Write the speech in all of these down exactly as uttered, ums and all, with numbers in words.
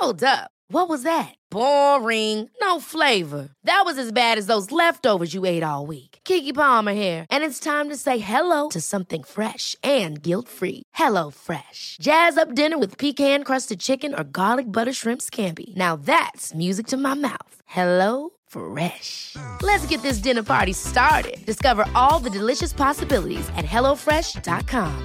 Hold up. What was that? Boring. No flavor. That was as bad as those leftovers you ate all week. Keke Palmer here. And it's time to say hello to something fresh and guilt-free. Hello Fresh. Jazz up dinner with pecan-crusted chicken or garlic butter shrimp scampi. Now that's music to my mouth. Hello Fresh. Let's get this dinner party started. Discover all the delicious possibilities at hello fresh dot com.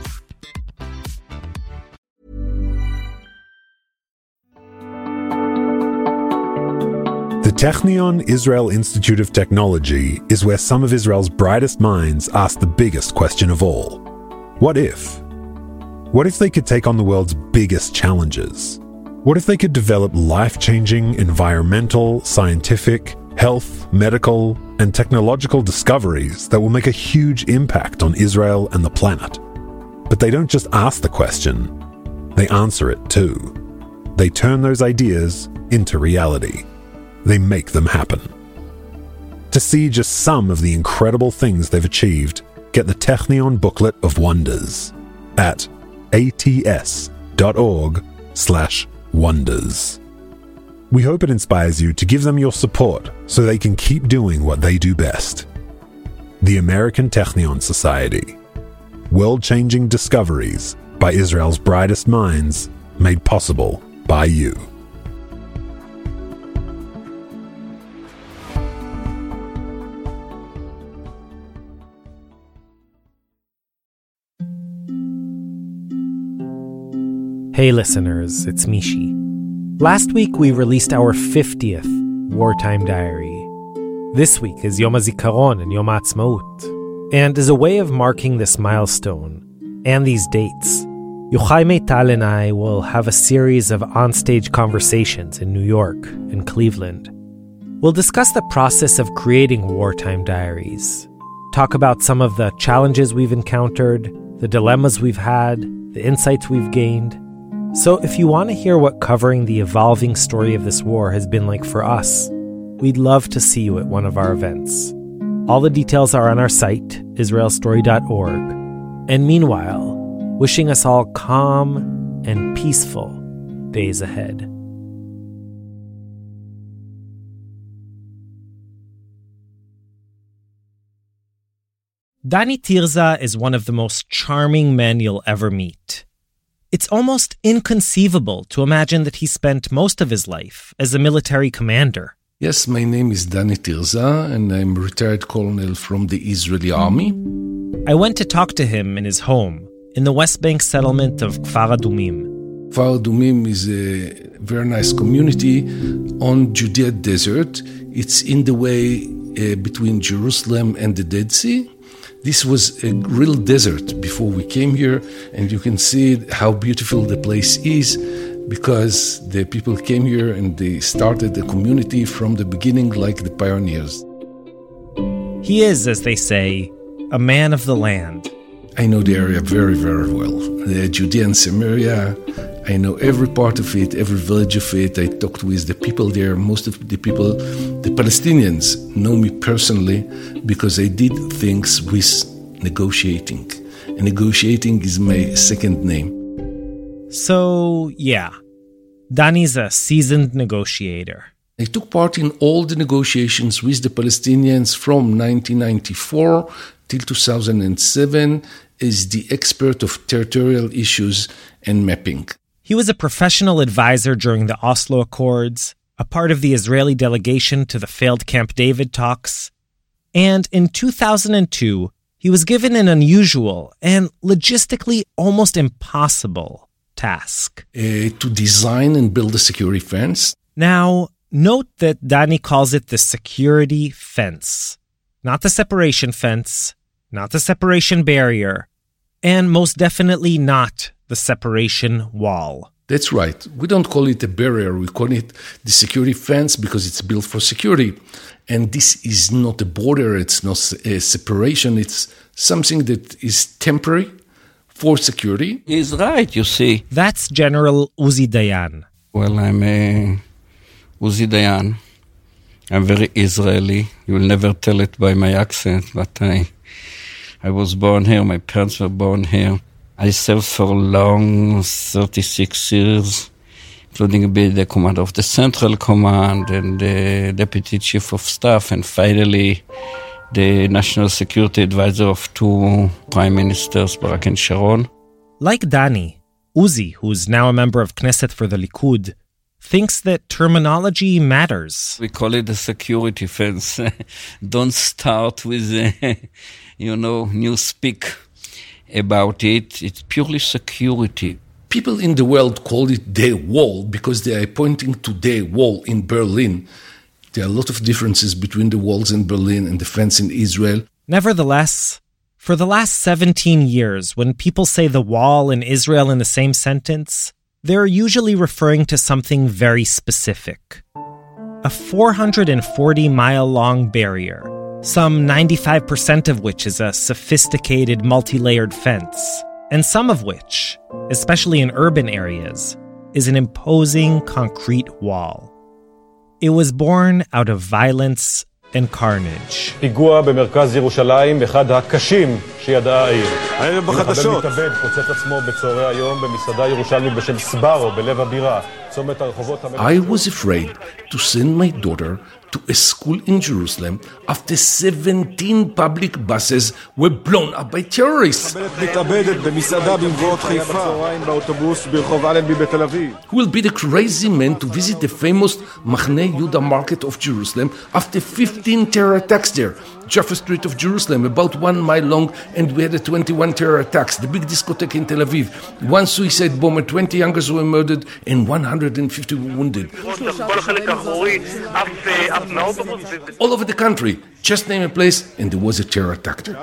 The Technion Israel Institute of Technology is where some of Israel's brightest minds ask the biggest question of all. What if? What if they could take on the world's biggest challenges? What if they could develop life-changing environmental, scientific, health, medical, and technological discoveries that will make a huge impact on Israel and the planet? But they don't just ask the question, they answer it too. They turn those ideas into reality. They make them happen. To see just some of the incredible things they've achieved, get the Technion Booklet of Wonders at ats.org slash wonders. We hope it inspires you to give them your support so they can keep doing what they do best. The American Technion Society. World-changing discoveries by Israel's brightest minds, made possible by you. Hey listeners, it's Mishi. Last week we released our fiftieth Wartime Diary. This week is Yom HaZikaron and Yom HaAtzmaut. And as a way of marking this milestone and these dates, Yochai Meital and I will have a series of onstage conversations in New York and Cleveland. We'll discuss the process of creating Wartime Diaries, talk about some of the challenges we've encountered, the dilemmas we've had, the insights we've gained. So if you want to hear what covering the evolving story of this war has been like for us, we'd love to see you at one of our events. All the details are on our site, israel story dot org. And meanwhile, wishing us all calm and peaceful days ahead. Dani Tirza is one of the most charming men you'll ever meet. It's almost inconceivable to imagine that he spent most of his life as a military commander. Yes, my name is Dani Tirza, and I'm a retired colonel from the Israeli army. I went to talk to him in his home, in the West Bank settlement of Kfar Adumim. Kfar Adumim is a very nice community on Judea Desert. It's in the way uh, between Jerusalem and the Dead Sea. This was a real desert before we came here, and you can see how beautiful the place is because the people came here and they started the community from the beginning like the pioneers. He is, as they say, a man of the land. I know the area very, very well. The Judea and Samaria, I know every part of it, every village of it. I talked with the people there. Most of the people, the Palestinians, know me personally because I did things with negotiating. And negotiating is my second name. So, yeah, Dani's a seasoned negotiator. I took part in all the negotiations with the Palestinians from nineteen ninety-four till two thousand seven as the expert of territorial issues and mapping. He was a professional advisor during the Oslo Accords, a part of the Israeli delegation to the failed Camp David talks, and in two thousand two, he was given an unusual and logistically almost impossible task. Uh, to design and build a security fence. Now, note that Dani calls it the security fence, not the separation fence, not the separation barrier, and most definitely not the separation wall. That's right. We don't call it a barrier. We call it the security fence because it's built for security. And this is not a border. It's not a separation. It's something that is temporary for security. He's right, you see. That's General Uzi Dayan. Well, I'm a Uzi Dayan. I'm very Israeli. You will never tell it by my accent, but I, I was born here. My parents were born here. I served for long, thirty-six years. It including the commander of the Central Command and the Deputy Chief of Staff, and finally the National Security Advisor of two Prime Ministers, Barak and Sharon. Like Dani, Uzi, who's now a member of Knesset for the Likud, thinks that terminology matters. We call it a security fence. Don't start with, uh, you know, new speak about it. It's purely security. People in the world call it the wall because they are pointing to the wall in Berlin. There are a lot of differences between the walls in Berlin and the fence in Israel. Nevertheless, for the last seventeen years, when people say the wall and Israel in the same sentence, they're usually referring to something very specific. A four hundred forty mile long barrier, some ninety-five percent of which is a sophisticated multi-layered fence, and some of which, especially in urban areas, is an imposing concrete wall. It was born out of violence and carnage. פיגוע במרכז ירושלים, אחד הקשים שידעה העיר. הערב בחדשות. מחבל מתאבד פוצץ עצמו בצהרי היום במסעדה ירושלמית בשם סבארו בלב הבירה. צומת הרחובות. I was afraid to send my daughter to a school in Jerusalem after seventeen public buses were blown up by terrorists. Who will be the crazy man to visit the famous Machne Yehuda market of Jerusalem after fifteen terror attacks there? Jaffa Street of Jerusalem, about one mile long, and we had a twenty-one terror attacks. The big discotheque in Tel Aviv. One suicide bomber, twenty youngers were murdered, and one hundred fifty were wounded. All over the country. Just name a place, and there was a terror attack there.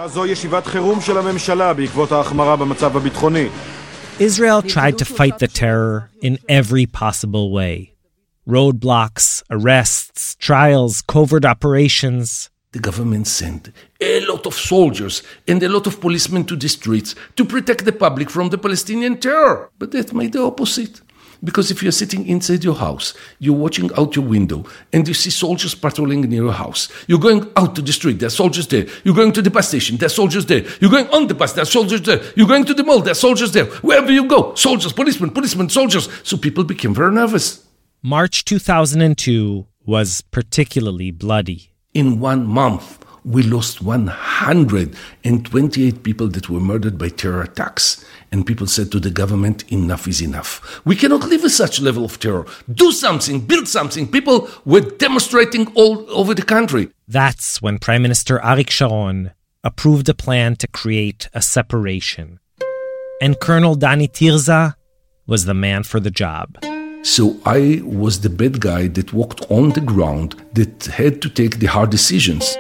Israel tried to fight the terror in every possible way. Roadblocks, arrests, trials, covert operations. The government sent a lot of soldiers and a lot of policemen to the streets to protect the public from the Palestinian terror. But that made the opposite. Because if you're sitting inside your house, you're watching out your window, and you see soldiers patrolling near your house. You're going out to the street, there are soldiers there. You're going to the bus station, there are soldiers there. You're going on the bus, there are soldiers there. You're going to the mall, there are soldiers there. Wherever you go, soldiers, policemen, policemen, soldiers. So people became very nervous. March two thousand two was particularly bloody. In one month, we lost one hundred twenty-eight people that were murdered by terror attacks. And people said to the government, enough is enough. We cannot live with such level of terror. Do something, build something. People were demonstrating all over the country. That's when Prime Minister Arik Sharon approved a plan to create a separation. And Colonel Dani Tirza was the man for the job. So I was the bad guy that walked on the ground, that had to take the hard decisions.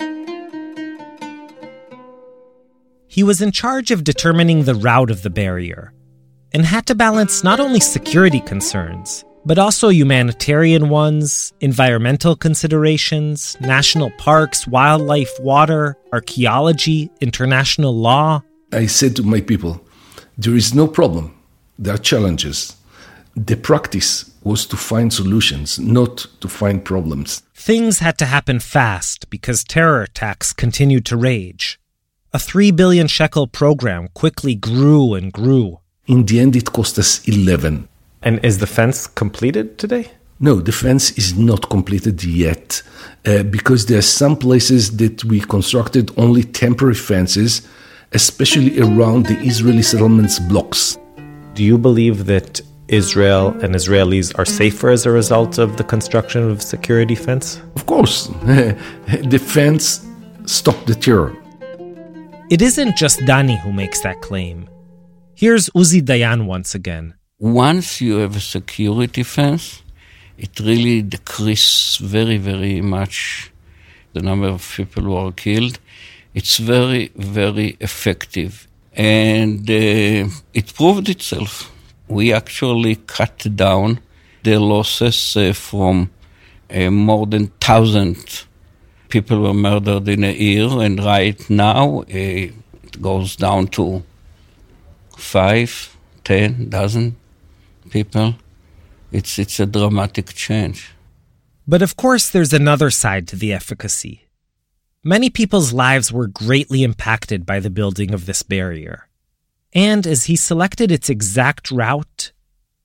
He was in charge of determining the route of the barrier, and had to balance not only security concerns, but also humanitarian ones, environmental considerations, national parks, wildlife, water, archaeology, international law. I said to my people, there is no problem. There are challenges. The practice was to find solutions, not to find problems. Things had to happen fast because terror attacks continued to rage. A three billion shekel program quickly grew and grew. In the end, it cost us eleven. And is the fence completed today? No, the fence is not completed yet, uh, because there are some places that we constructed only temporary fences, especially around the Israeli settlements blocks. Do you believe that Israel and Israelis are safer as a result of the construction of a security fence? Of course. The fence stopped the terror. It isn't just Dani who makes that claim. Here's Uzi Dayan once again. Once you have a security fence, it really decreases very, very much the number of people who are killed. It's very, very effective. And uh, it proved itself. We actually cut down the losses uh, from uh, more than one thousand people were murdered in a year, and right now uh, it goes down to five, ten, dozen people. It's, it's a dramatic change. But of course there's another side to the efficacy. Many people's lives were greatly impacted by the building of this barrier. And as he selected its exact route,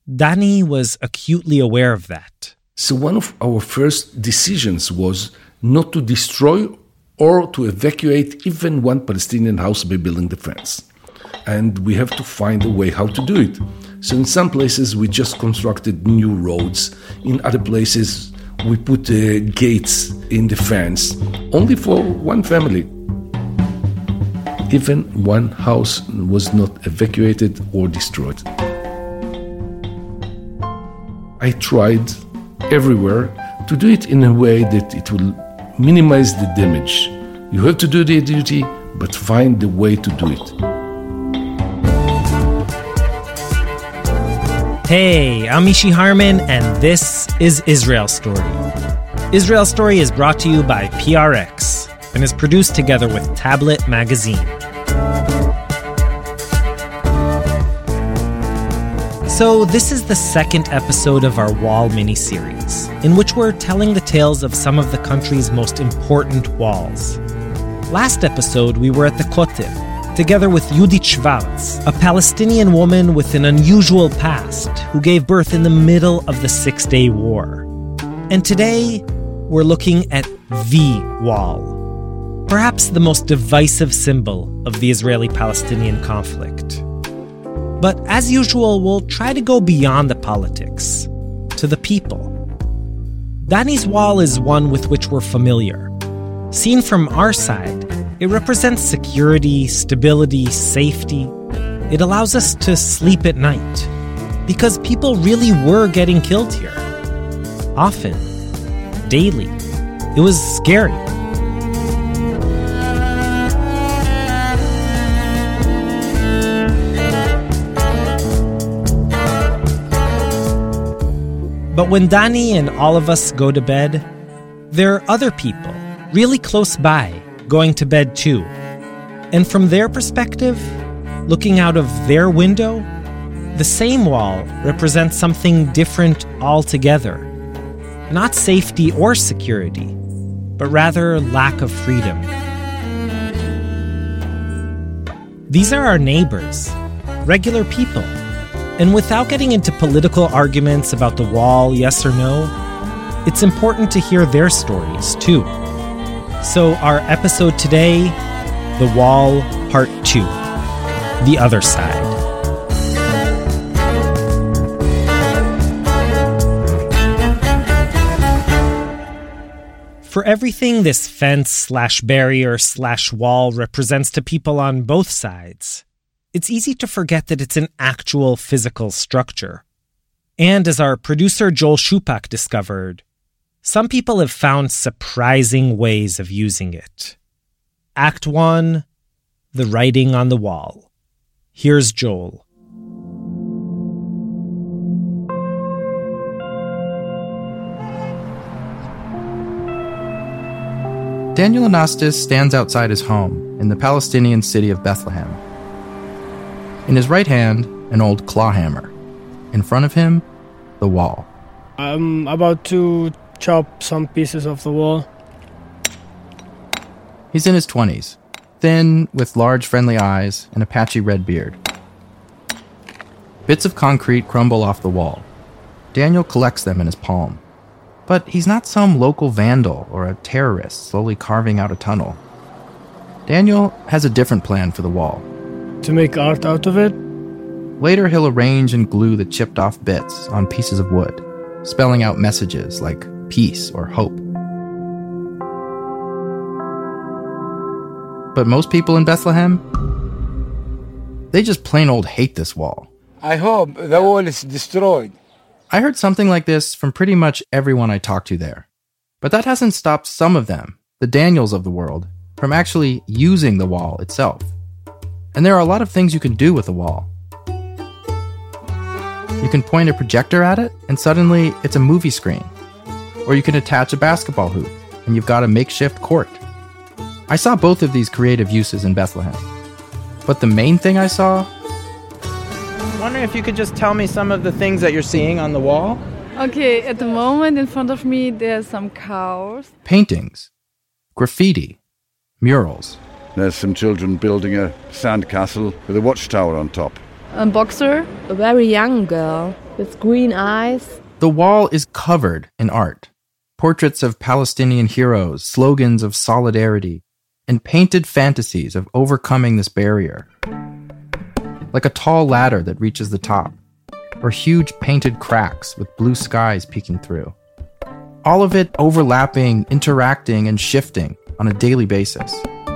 Dani was acutely aware of that. So one of our first decisions was not to destroy or to evacuate even one Palestinian house by building the fence. And we have to find a way how to do it. So in some places we just constructed new roads. In other places we put uh, gates in the fence, only for one family. Even one house was not evacuated or destroyed. I tried everywhere to do it in a way that it will minimize the damage. You have to do the duty, but find the way to do it. Hey, I'm Mishy Harman, and this is Israel Story. Israel Story is brought to you by P R X and is produced together with Tablet Magazine. So this is the second episode of our Wall miniseries, in which we're telling the tales of some of the country's most important walls. Last episode, we were at the Kotel, together with Yehudit Schwartz, a Palestinian woman with an unusual past who gave birth in the middle of the Six-Day War. And today, we're looking at the Wall, perhaps the most divisive symbol of the Israeli-Palestinian conflict. But as usual, we'll try to go beyond the politics, to the people. Dani's wall is one with which we're familiar. Seen from our side, it represents security, stability, safety. It allows us to sleep at night, because people really were getting killed here. Often. Daily. It was scary. But when Dani and all of us go to bed, there are other people, really close by, going to bed too. And from their perspective, looking out of their window, the same wall represents something different altogether. Not safety or security, but rather lack of freedom. These are our neighbors, regular people. And without getting into political arguments about the wall, yes or no, it's important to hear their stories, too. So our episode today, The Wall, Part two, The Other Side. For everything this fence slash barrier slash wall represents to people on both sides, it's easy to forget that it's an actual physical structure. And as our producer Joel Shupak discovered, some people have found surprising ways of using it. Act one, the writing on the wall. Here's Joel. Daniel Anastas stands outside his home in the Palestinian city of Bethlehem. In his right hand, an old claw hammer. In front of him, the wall. I'm about to chop some pieces of the wall. He's in his twenties, thin, with large friendly eyes and a patchy red beard. Bits of concrete crumble off the wall. Daniel collects them in his palm. But he's not some local vandal or a terrorist slowly carving out a tunnel. Daniel has a different plan for the wall. To make art out of it? Later, he'll arrange and glue the chipped off bits on pieces of wood, spelling out messages like peace or hope. But most people in Bethlehem, they just plain old hate this wall. I hope the wall is destroyed. I heard something like this from pretty much everyone I talked to there. But that hasn't stopped some of them, the Daniels of the world, from actually using the wall itself. And there are a lot of things you can do with the wall. You can point a projector at it, and suddenly it's a movie screen. Or you can attach a basketball hoop, and you've got a makeshift court. I saw both of these creative uses in Bethlehem. But the main thing I saw... I'm wondering if you could just tell me some of the things that you're seeing on the wall? Okay, at the moment in front of me there's some cows. Paintings. Graffiti. Murals. There's some children building a sand castle with a watchtower on top. A boxer, a very young girl. with green eyes. The wall is covered in art. Portraits of Palestinian heroes, slogans of solidarity, and painted fantasies of overcoming this barrier. Like a tall ladder that reaches the top, or huge painted cracks with blue skies peeking through. All of it overlapping, interacting, and shifting on a daily basis.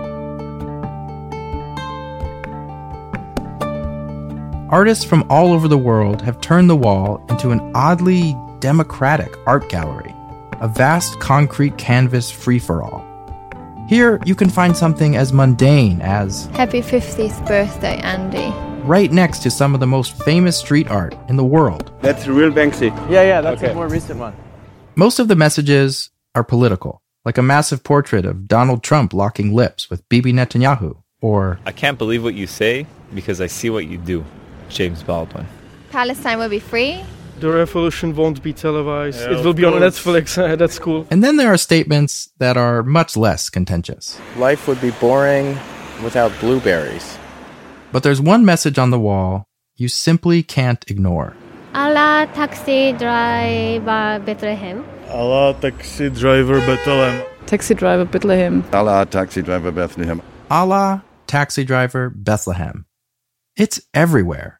Artists from all over the world have turned the wall into an oddly democratic art gallery, a vast concrete canvas free-for-all. Here, you can find something as mundane as Happy fiftieth birthday, Andy. Right next to some of the most famous street art in the world. That's real Banksy. Yeah, yeah, that's okay. a more recent one. Most of the messages are political, like a massive portrait of Donald Trump locking lips with Bibi Netanyahu, or I can't believe what you say because I see what you do. James Baldwin. Palestine will be free. The revolution won't be televised. Yeah, it will be course. on Netflix. That's cool. And then there are statements that are much less contentious. Life would be boring without blueberries. But there's one message on the wall you simply can't ignore. Allah taxi driver Bethlehem. Allah taxi driver Bethlehem. Taxi driver Bethlehem. Allah taxi driver Bethlehem. Allah taxi driver Bethlehem. It's everywhere.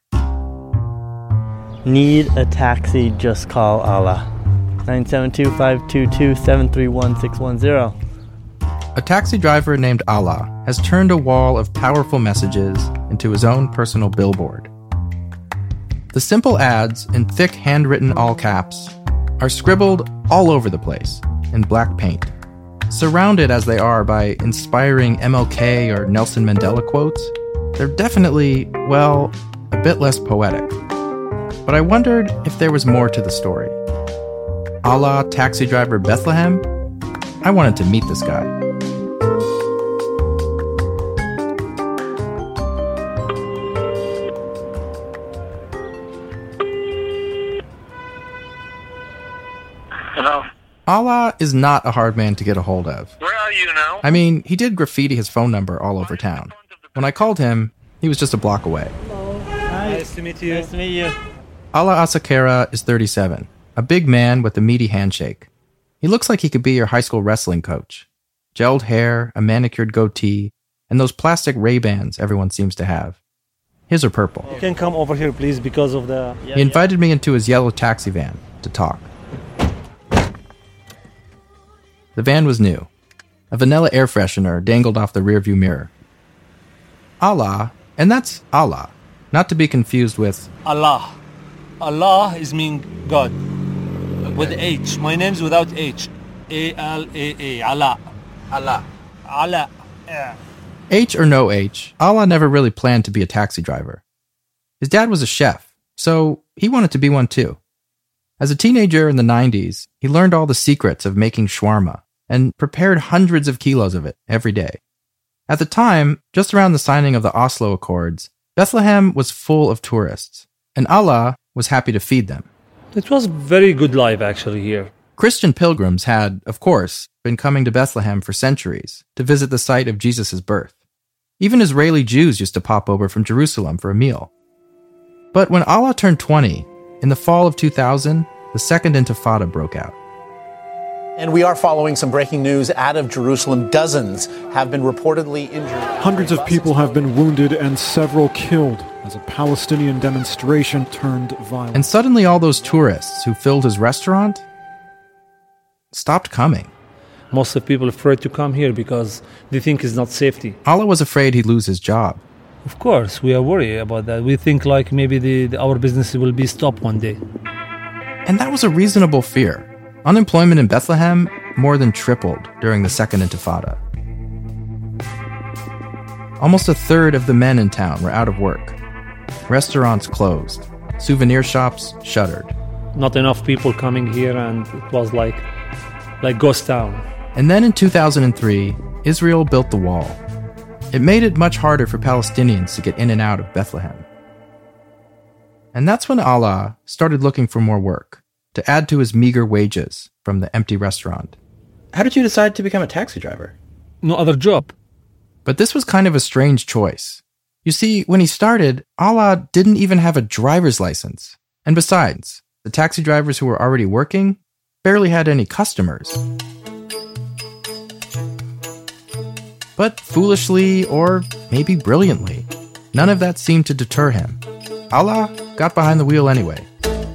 Need a taxi, just call Allah. nine seven two, five two two, seven three one, six one zero. A taxi driver named Allah has turned a wall of powerful messages into his own personal billboard. The simple ads, in thick handwritten all caps, are scribbled all over the place in black paint, surrounded as they are by inspiring M L K or Nelson Mandela quotes. They're definitely, well, a bit less poetic. But I wondered if there was more to the story. Allah taxi driver Bethlehem? I wanted to meet this guy. Hello. Allah is not a hard man to get a hold of. Where are you now? I mean, he did graffiti his phone number all over town. When I called him, he was just a block away. Hi. Nice to meet you. Nice to meet you. Allah Asakera is thirty-seven, a big man with a meaty handshake. He looks like he could be your high school wrestling coach. Gelled hair, a manicured goatee, and those plastic Ray-Bans everyone seems to have. His are purple. You can come over here, please, because of the... He invited me into his yellow taxi van to talk. The van was new. A vanilla air freshener dangled off the rearview mirror. Allah, and that's Allah, not to be confused with Allah. Allah is mean God. With H. My name's without H. A L A A. Allah. Allah. Allah. Yeah. H or no H, Allah never really planned to be a taxi driver. His dad was a chef, so he wanted to be one too. As a teenager in the nineties, he learned all the secrets of making shawarma and prepared hundreds of kilos of it every day. At the time, just around the signing of the Oslo Accords, Bethlehem was full of tourists, and Allah was happy to feed them. It was very good life, actually, here. Christian pilgrims had, of course, been coming to Bethlehem for centuries to visit the site of Jesus' birth. Even Israeli Jews used to pop over from Jerusalem for a meal. But when Allah turned twenty, in the fall of two thousand, the Second Intifada broke out. And we are following some breaking news out of Jerusalem. Dozens have been reportedly injured. Hundreds of people have been wounded and several killed as a Palestinian demonstration turned violent. And suddenly all those tourists who filled his restaurant stopped coming. Most of the people are afraid to come here because they think it's not safety. Allah was afraid he'd lose his job. Of course, we are worried about that. We think like maybe the, the, our business will be stopped one day. And that was a reasonable fear. Unemployment in Bethlehem more than tripled during the Second Intifada. Almost a third of the men in town were out of work. Restaurants closed. Souvenir shops shuttered. Not enough people coming here, and it was like, like ghost town. And then in two thousand three, Israel built the wall. It made it much harder for Palestinians to get in and out of Bethlehem. And that's when Allah started looking for more work to add to his meager wages from the empty restaurant. How did you decide to become a taxi driver? No other job. But this was kind of a strange choice. You see, when he started, Allah didn't even have a driver's license. And besides, the taxi drivers who were already working barely had any customers. But foolishly, or maybe brilliantly, none of that seemed to deter him. Alla got behind the wheel anyway.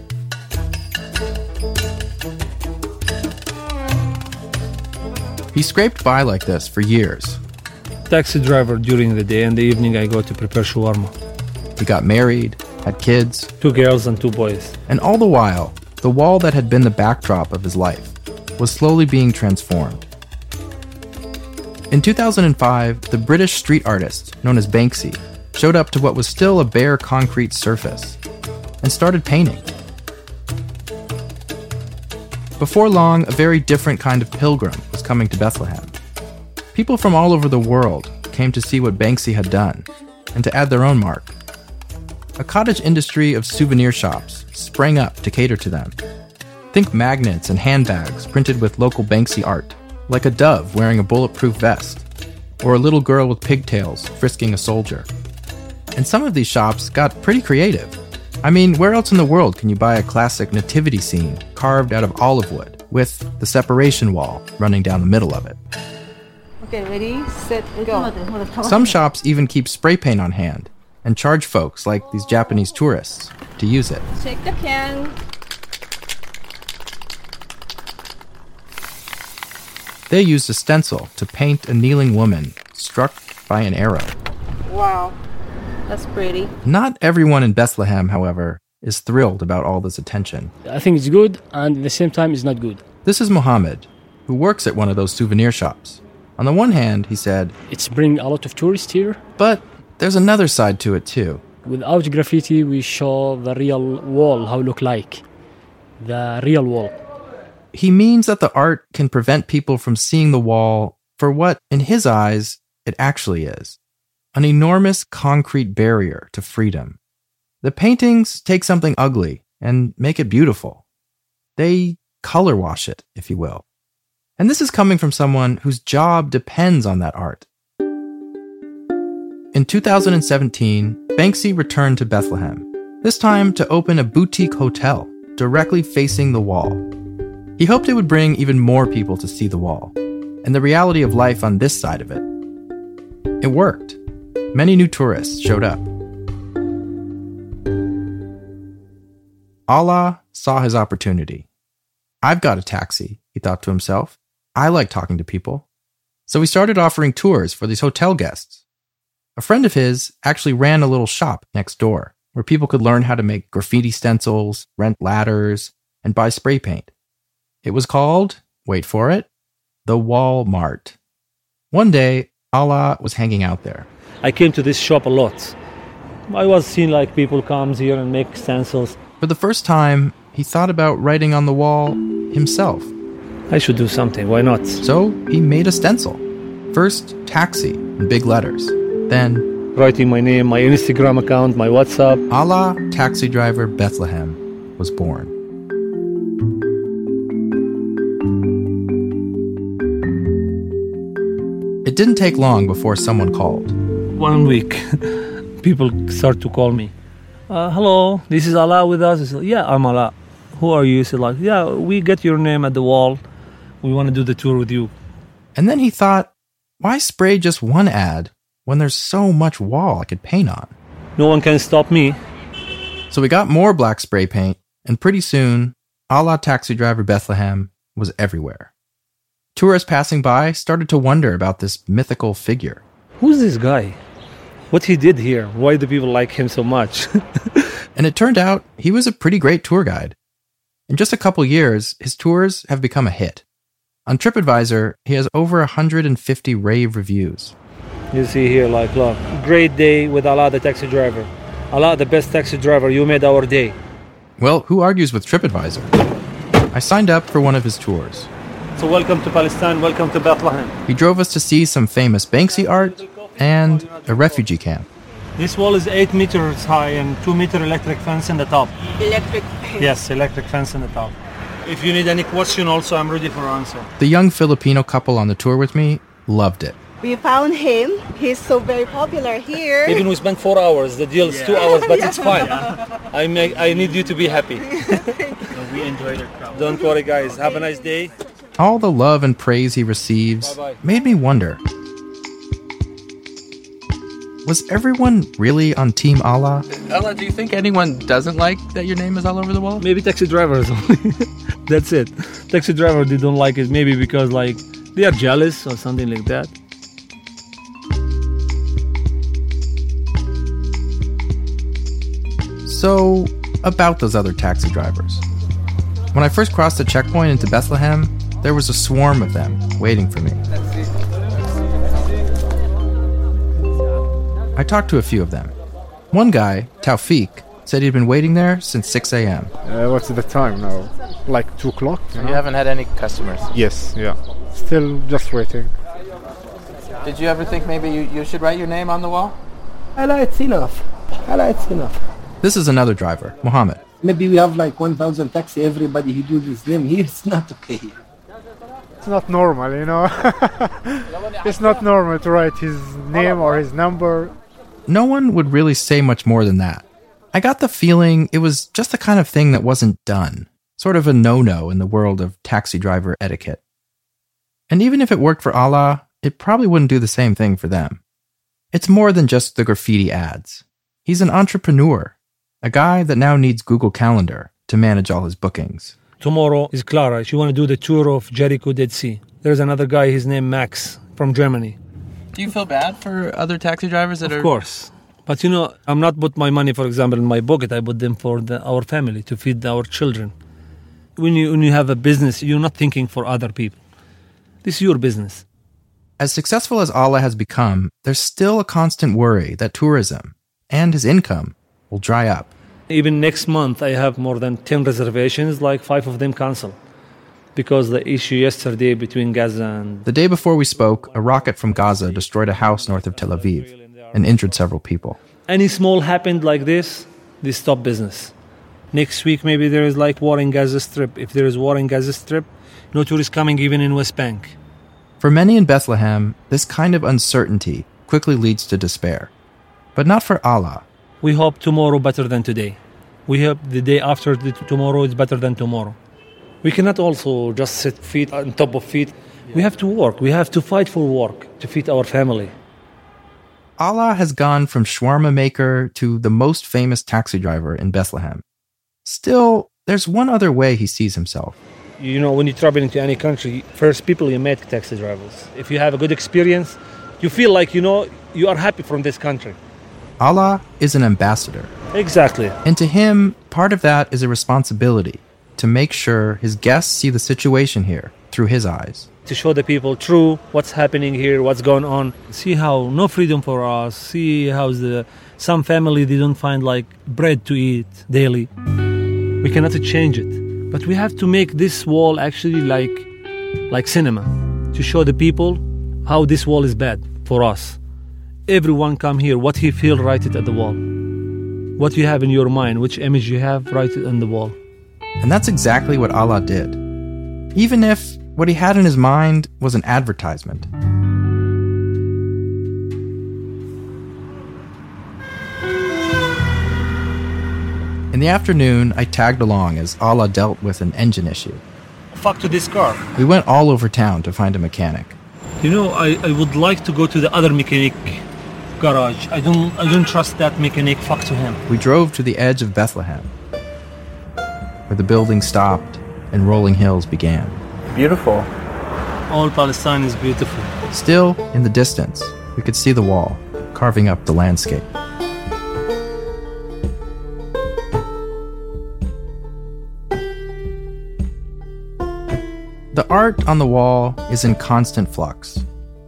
He scraped by like this for years. Taxi driver during the day, and the evening I go to prepare shawarma. He got married, had kids. Two girls and two boys. And all the while, the wall that had been the backdrop of his life was slowly being transformed. In two thousand five, the British street artist known as Banksy showed up to what was still a bare concrete surface and started painting. Before long, a very different kind of pilgrim was coming to Bethlehem. People from all over the world came to see what Banksy had done and to add their own mark. A cottage industry of souvenir shops sprang up to cater to them. Think magnets and handbags printed with local Banksy art, like a dove wearing a bulletproof vest, or a little girl with pigtails frisking a soldier. And some of these shops got pretty creative. I mean, where else in the world can you buy a classic nativity scene carved out of olive wood with the separation wall running down the middle of it? Okay, ready, set, go. Some shops even keep spray paint on hand and charge folks like these Japanese tourists to use it. Shake the can. They used a stencil to paint a kneeling woman struck by an arrow. Wow, that's pretty. Not everyone in Bethlehem, however, is thrilled about all this attention. I think it's good, and at the same time, it's not good. This is Mohammed, who works at one of those souvenir shops. On the one hand, he said, it's bringing a lot of tourists here. But there's another side to it too. Without graffiti, we show the real wall, how it look like. The real wall. He means that the art can prevent people from seeing the wall for what, in his eyes, it actually is. An enormous concrete barrier to freedom. The paintings take something ugly and make it beautiful. They color wash it, if you will. And this is coming from someone whose job depends on that art. In two thousand seventeen, Banksy returned to Bethlehem, this time to open a boutique hotel directly facing the wall. He hoped it would bring even more people to see the wall and the reality of life on this side of it. It worked. Many new tourists showed up. Allah saw his opportunity. I've got a taxi, he thought to himself. I like talking to people. So he started offering tours for these hotel guests. A friend of his actually ran a little shop next door where people could learn how to make graffiti stencils, rent ladders, and buy spray paint. It was called, wait for it, the Wall Mart. One day, Allah was hanging out there. I came to this shop a lot. I was seeing like people comes here and make stencils. For the first time, he thought about writing on the wall himself. I should do something, why not? So he made a stencil. First, taxi in big letters. Then, writing my name, my Instagram account, my WhatsApp. Allah Taxi Driver Bethlehem was born. It didn't take long before someone called. One week, people start to call me. Uh, hello, this is Allah with us. I said, yeah, I'm Allah. Who are you? He said, like, yeah, we get your name at the wall. We want to do the tour with you. And then he thought, why spray just one ad when there's so much wall I could paint on? No one can stop me. So we got more black spray paint, and pretty soon, Allah Taxi Driver Bethlehem was everywhere. Tourists passing by started to wonder about this mythical figure. Who's this guy? What he did here? Why do people like him so much? And it turned out he was a pretty great tour guide. In just a couple years, his tours have become a hit. On TripAdvisor, he has over one hundred fifty rave reviews. You see here, like, look, great day with Allah the taxi driver. Allah the best taxi driver, you made our day. Well, who argues with TripAdvisor? I signed up for one of his tours. So welcome to Palestine, welcome to Bethlehem. He drove us to see some famous Banksy art and a refugee camp. This wall is eight meters high and two meter electric fence in the top. Electric fence? Yes, electric fence in the top. If you need any question also, I'm ready for answer. The young Filipino couple on the tour with me loved it. We found him. He's so very popular here. Even we spent four hours. The deal is Yeah. two hours, but Yeah. it's fine. I make. I need you to be happy. We enjoyed our crowd. Don't worry, guys. Have a nice day. All the love and praise he receives Bye-bye. made me wonder, was everyone really on Team Allah? Allah, do you think anyone doesn't like that your name is all over the wall? Maybe taxi drivers only. That's it. Taxi driver, they don't like it. Maybe because like they are jealous or something like that. So, about those other taxi drivers. When I first crossed the checkpoint into Bethlehem, there was a swarm of them waiting for me. I talked to a few of them. One guy, Tawfiq, said he'd been waiting there since six a.m. Uh, what's the time now? Like two o'clock? You, know? You haven't had any customers? Yes, yeah. Still just waiting. Did you ever think maybe you, you should write your name on the wall? Allah, it's enough. Allah, it's enough. This is another driver, Mohammed. Maybe we have like one thousand taxi, everybody who do this name here, it's not okay. It's not normal, you know. It's not normal to write his name or his number. No one would really say much more than that. I got the feeling it was just the kind of thing that wasn't done. Sort of a no-no in the world of taxi driver etiquette. And even if it worked for Allah, it probably wouldn't do the same thing for them. It's more than just the graffiti ads. He's an entrepreneur, a guy that now needs Google Calendar to manage all his bookings. Tomorrow is Clara. She want to do the tour of Jericho Dead Sea. There's another guy, his name Max, from Germany. Do you feel bad for other taxi drivers that Of are... Of course. But you know, I'm not put my money, for example, in my pocket. I put them for the, our family, to feed our children. When you, when you have a business, you're not thinking for other people. This is your business. As successful as Allah has become, there's still a constant worry that tourism and his income will dry up. Even next month, I have more than ten reservations, like five of them cancelled. Because the issue yesterday between Gaza and... The day before we spoke, a rocket from Gaza destroyed a house north of Tel Aviv and injured several people. Any small happened like this, they stop business. Next week, maybe there is like war in Gaza Strip. If there is war in Gaza Strip, no tourists coming even in West Bank. For many in Bethlehem, this kind of uncertainty quickly leads to despair. But not for Allah. We hope tomorrow better than today. We hope the day after the tomorrow is better than tomorrow. We cannot also just sit feet on top of feet. We have to work. We have to fight for work to feed our family. Allah has gone from shawarma maker to the most famous taxi driver in Bethlehem. Still, there's one other way he sees himself. You know, when you travel into any country, first people you meet taxi drivers. If you have a good experience, you feel like, you know, you are happy from this country. Allah is an ambassador. Exactly. And to him, part of that is a responsibility to make sure his guests see the situation here through his eyes. To show the people true what's happening here, what's going on. See how no freedom for us. See how the some family they don't find like bread to eat daily. We cannot change it, but we have to make this wall actually like like cinema to show the people how this wall is bad for us. Everyone come here. What he feel, write it at the wall. What you have in your mind, which image you have, write it on the wall. And that's exactly what Allah did. Even if what he had in his mind was an advertisement. In the afternoon, I tagged along as Allah dealt with an engine issue. Fuck to this car. We went all over town to find a mechanic. You know, I, I would like to go to the other mechanic garage. I don't I don't trust that mechanic. Fuck to him. We drove to the edge of Bethlehem, where the building stopped and rolling hills began. Beautiful. All Palestine is beautiful. Still, in the distance, we could see the wall, carving up the landscape. The art on the wall is in constant flux.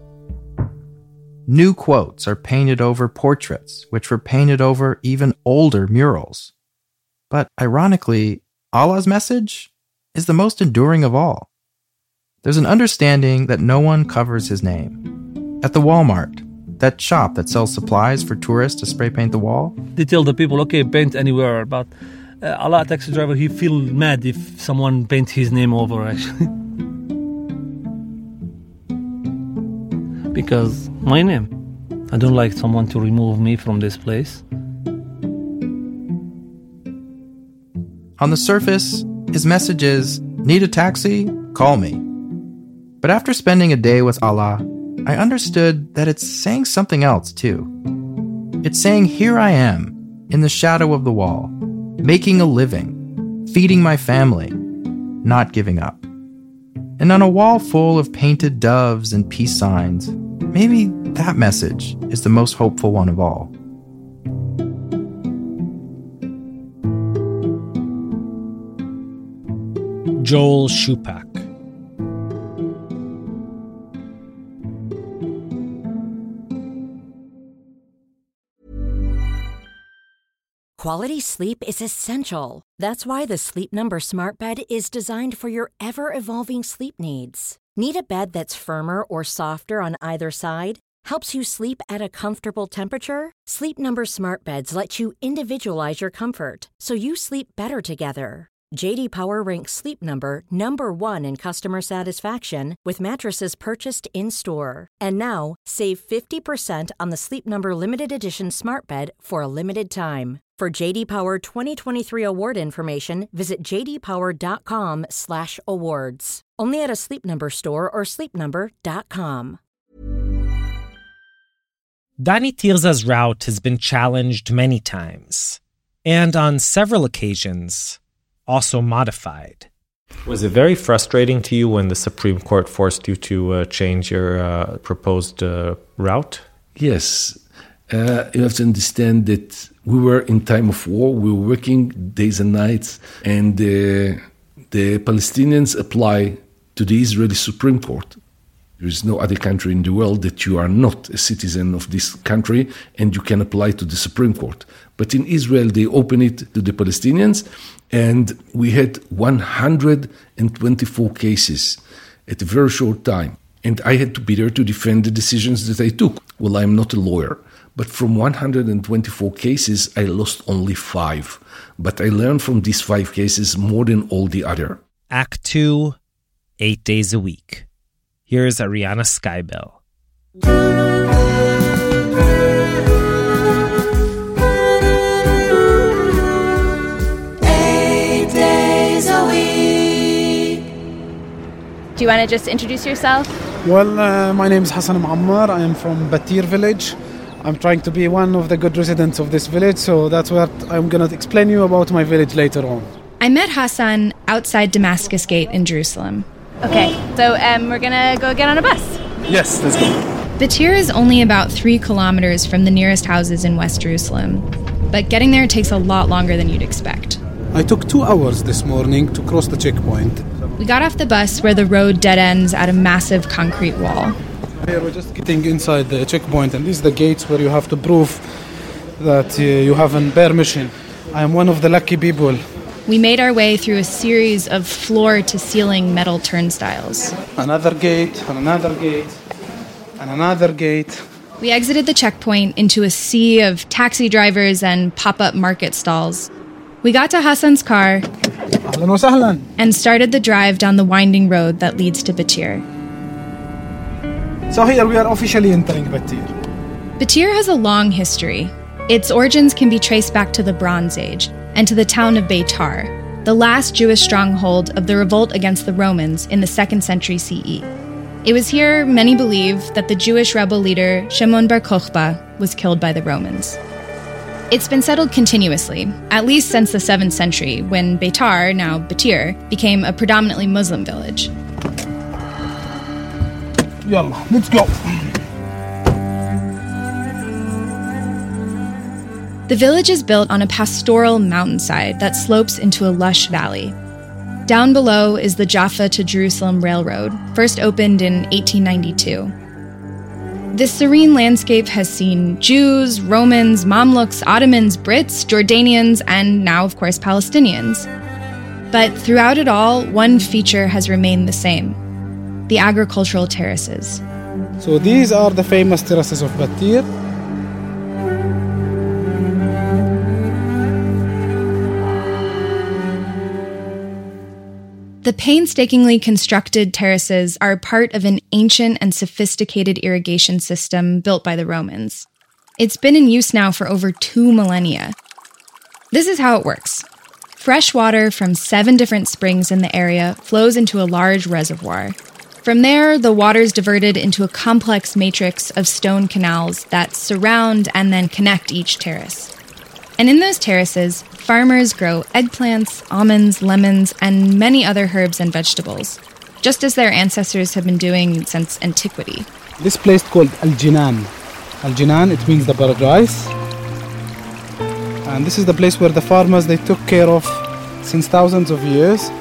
New quotes are painted over portraits, which were painted over even older murals. But ironically, Allah's message is the most enduring of all. There's an understanding that no one covers his name. At the Walmart, that shop that sells supplies for tourists to spray paint the wall, They tell the people, okay, paint anywhere, but uh, Allah taxi driver, he feel mad if someone paint his name over, actually. because my name. I don't like someone to remove me from this place. On the surface, his message is, need a taxi? Call me. But after spending a day with Allah, I understood that it's saying something else too. It's saying, here I am, in the shadow of the wall, making a living, feeding my family, not giving up. And on a wall full of painted doves and peace signs, maybe that message is the most hopeful one of all. Joel Shupak. Quality sleep is essential. That's why the Sleep Number Smart Bed is designed for your ever-evolving sleep needs. Need a bed that's firmer or softer on either side? Helps you sleep at a comfortable temperature? Sleep Number Smart Beds let you individualize your comfort, so you sleep better together. J D Power ranks Sleep Number number one in customer satisfaction with mattresses purchased in-store. And now, save fifty percent on the Sleep Number Limited Edition Smart Bed for a limited time. For J D Power twenty twenty-three award information, visit jdpower.com slash awards. Only at a Sleep Number store or sleep number dot com. Dani Tirza's route has been challenged many times, and on several occasions, also modified. Was it very frustrating to you when the Supreme Court forced you to uh, change your uh, proposed uh, route? Yes. Uh, you have to understand that we were in time of war. We were working days and nights, and uh, the Palestinians apply to the Israeli Supreme Court. There is no other country in the world that you are not a citizen of this country and you can apply to the Supreme Court. But in Israel, they open it to the Palestinians, and we had one hundred twenty-four cases at a very short time. And I had to be there to defend the decisions that I took. Well, I'm not a lawyer, but from one hundred twenty-four cases, I lost only five. But I learned from these five cases more than all the other. Act two, eight days a week. Here's Ariana Skybell. Eight days a week. Do you want to just introduce yourself? Well, uh, my name is Hassan Muammar. I am from Batir village. I'm trying to be one of the good residents of this village, so that's what I'm going to explain you about my village later on. I met Hassan outside Damascus Gate in Jerusalem. Okay, so um, we're gonna go get on a bus. Yes, let's go. Batir is only about three kilometers from the nearest houses in West Jerusalem, but getting there takes a lot longer than you'd expect. I took two hours this morning to cross the checkpoint. We got off the bus where the road dead ends at a massive concrete wall. Here we're just getting inside the checkpoint, and these are the gates where you have to prove that uh, you have a permission. I am one of the lucky people. We made our way through a series of floor-to-ceiling metal turnstiles. Another gate, and another gate, and another gate. We exited the checkpoint into a sea of taxi drivers and pop-up market stalls. We got to Hassan's car Ahlan wa sahlan. and started the drive down the winding road that leads to Batir. So here we are officially entering Batir. Batir has a long history. Its origins can be traced back to the Bronze Age and to the town of Beitar, the last Jewish stronghold of the revolt against the Romans in the second century C E. It was here, many believe, that the Jewish rebel leader Shimon bar Kokhba was killed by the Romans. It's been settled continuously, at least since the seventh century, when Beitar, now Batir, became a predominantly Muslim village. Yalla, let's go. The village is built on a pastoral mountainside that slopes into a lush valley. Down below is the Jaffa to Jerusalem Railroad, first opened in eighteen ninety-two. This serene landscape has seen Jews, Romans, Mamluks, Ottomans, Brits, Jordanians, and now, of course, Palestinians. But throughout it all, one feature has remained the same: the agricultural terraces. So these are the famous terraces of Batir. The painstakingly constructed terraces are part of an ancient and sophisticated irrigation system built by the Romans. It's been in use now for over two millennia. This is how it works. Fresh water from seven different springs in the area flows into a large reservoir. From there, the water is diverted into a complex matrix of stone canals that surround and then connect each terrace. And in those terraces, farmers grow eggplants, almonds, lemons, and many other herbs and vegetables, just as their ancestors have been doing since antiquity. This place called Al-Jinan. Al-Jinan, it means the paradise. And this is the place where the farmers, they took care of since thousands of years.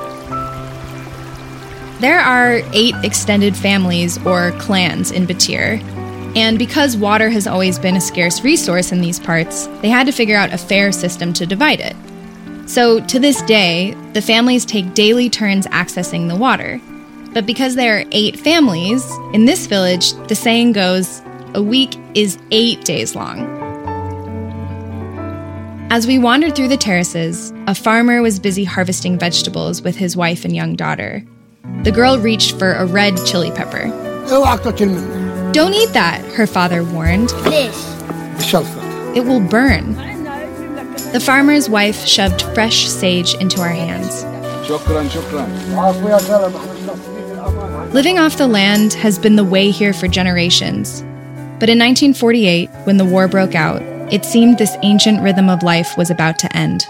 There are eight extended families or clans in Battir. And because water has always been a scarce resource in these parts, they had to figure out a fair system to divide it. So to this day, the families take daily turns accessing the water. But because there are eight families, in this village, the saying goes, a week is eight days long. As we wandered through the terraces, a farmer was busy harvesting vegetables with his wife and young daughter. The girl reached for a red chili pepper. Don't eat that, her father warned. It will burn. The farmer's wife shoved fresh sage into our hands. Living off the land has been the way here for generations. But in nineteen forty-eight, when the war broke out, it seemed this ancient rhythm of life was about to end.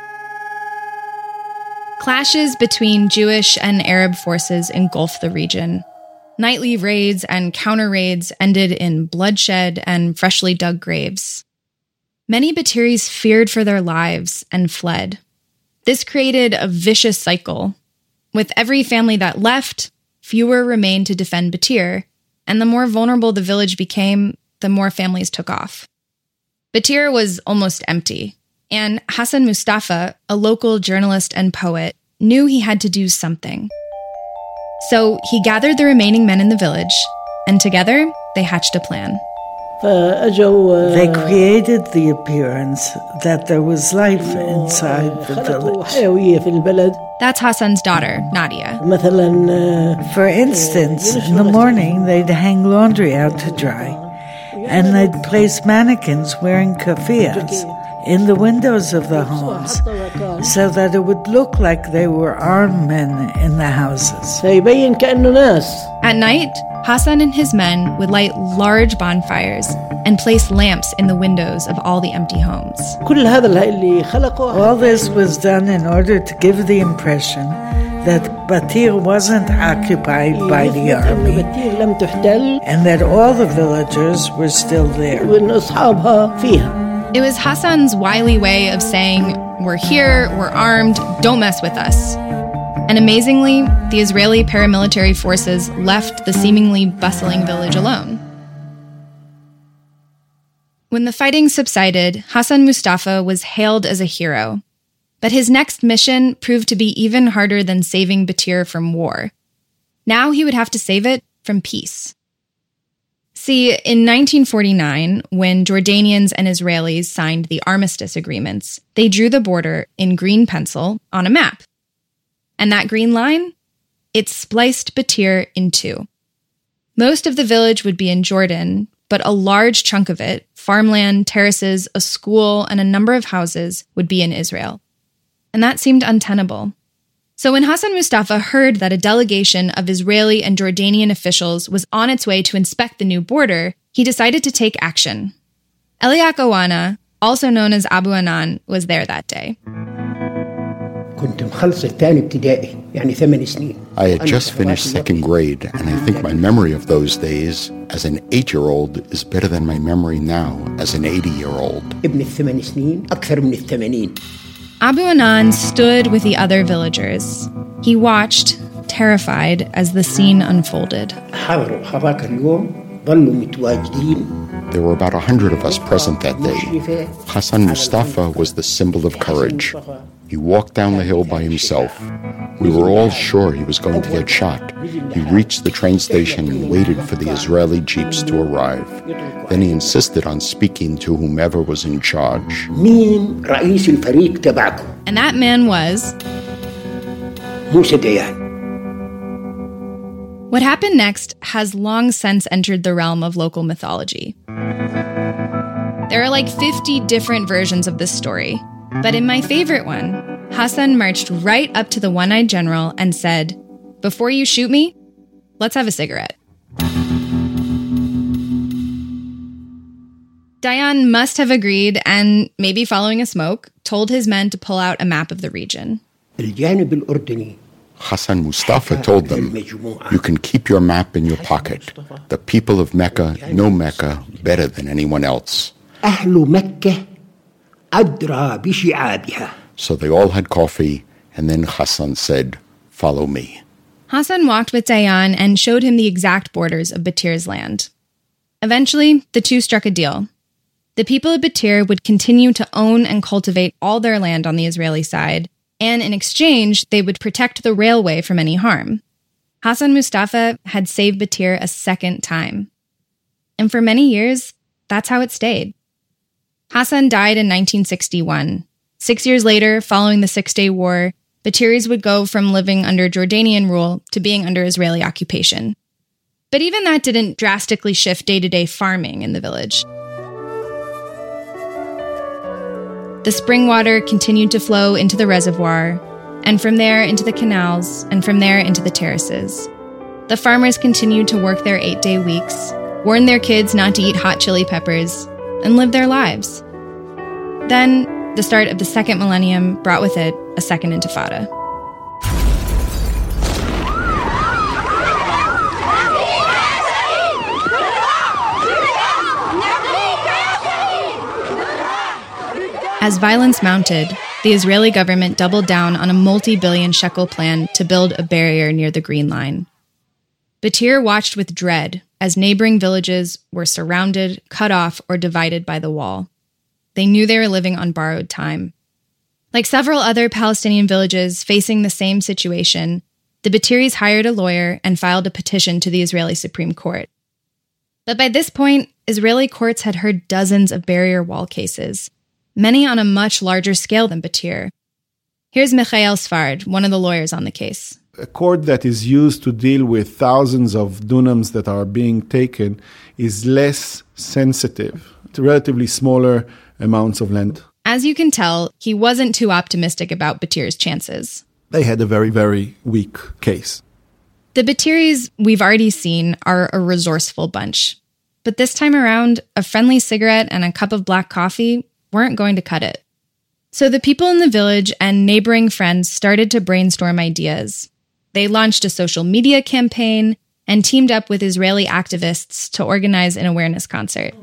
Clashes between Jewish and Arab forces engulfed the region. Nightly raids and counter-raids ended in bloodshed and freshly dug graves. Many Battiris feared for their lives and fled. This created a vicious cycle. With every family that left, fewer remained to defend Battir, and the more vulnerable the village became, the more families took off. Battir was almost empty, and Hassan Mustafa, a local journalist and poet, knew he had to do something. So he gathered the remaining men in the village, and together they hatched a plan. They created the appearance that there was life inside the village. That's Hassan's daughter, Nadia. For instance, in the morning they'd hang laundry out to dry, and they'd place mannequins wearing keffiyehs in the windows of the homes so that it would look like they were armed men in the houses. At night, Hassan and his men would light large bonfires and place lamps in the windows of all the empty homes. All this was done in order to give the impression that Battir wasn't occupied by the army and that all the villagers were still there. It was Hassan's wily way of saying, we're here, we're armed, don't mess with us. And amazingly, the Israeli paramilitary forces left the seemingly bustling village alone. When the fighting subsided, Hassan Mustafa was hailed as a hero. But his next mission proved to be even harder than saving Battir from war. Now he would have to save it from peace. See, in nineteen forty-nine, when Jordanians and Israelis signed the armistice agreements, they drew the border in green pencil on a map. And that green line? It spliced Battir in two. Most of the village would be in Jordan, but a large chunk of it, farmland, terraces, a school, and a number of houses, would be in Israel. And that seemed untenable. So when Hassan Mustafa heard that a delegation of Israeli and Jordanian officials was on its way to inspect the new border, he decided to take action. Eliak Awana, also known as Abu Anan, was there that day. I had just finished second grade, and I think my memory of those days as an eight-year-old is better than my memory now as an eighty-year-old. Abu Anan stood with the other villagers. He watched, terrified, as the scene unfolded. There were about a hundred of us present that day. Hassan Mustafa was the symbol of courage. He walked down the hill by himself. We were all sure he was going to get shot. He reached the train station and waited for the Israeli jeeps to arrive. Then he insisted on speaking to whomever was in charge. And that man was موسى ديان. What happened next has long since entered the realm of local mythology. There are like fifty different versions of this story, but in my favorite one, Hassan marched right up to the one-eyed general and said, "Before you shoot me, let's have a cigarette." Dayan must have agreed and, maybe following a smoke, told his men to pull out a map of the region. الجانب الأردني Hassan Mustafa told them, "You can keep your map in your pocket. The people of Mecca know Mecca better than anyone else." أهل مكة أدرى بشعابها. So they all had coffee, and then Hassan said, "Follow me." Hassan walked with Dayan and showed him the exact borders of Batir's land. Eventually, the two struck a deal. The people of Batir would continue to own and cultivate all their land on the Israeli side, and in exchange, they would protect the railway from any harm. Hassan Mustafa had saved Batir a second time. And for many years, that's how it stayed. Hassan died in nineteen sixty-one. Six years later, following the Six-Day War, Batiris would go from living under Jordanian rule to being under Israeli occupation. But even that didn't drastically shift day-to-day farming in the village. The spring water continued to flow into the reservoir, and from there into the canals, and from there into the terraces. The farmers continued to work their eight-day weeks, warn their kids not to eat hot chili peppers, and live their lives. Then, the start of the second millennium brought with it a second intifada. As violence mounted, the Israeli government doubled down on a multi-billion shekel plan to build a barrier near the Green Line. Batir watched with dread as neighboring villages were surrounded, cut off, or divided by the wall. They knew they were living on borrowed time. Like several other Palestinian villages facing the same situation, the Batiris hired a lawyer and filed a petition to the Israeli Supreme Court. But by this point, Israeli courts had heard dozens of barrier wall cases, many on a much larger scale than Batir. Here's Michael Sfard, one of the lawyers on the case. A court that is used to deal with thousands of dunams that are being taken is less sensitive to relatively smaller amounts of land. As you can tell, he wasn't too optimistic about Batir's chances. They had a very, very weak case. The Batiris we've already seen are a resourceful bunch. But this time around, a friendly cigarette and a cup of black coffee weren't going to cut it. So the people in the village and neighboring friends started to brainstorm ideas. They launched a social media campaign and teamed up with Israeli activists to organize an awareness concert.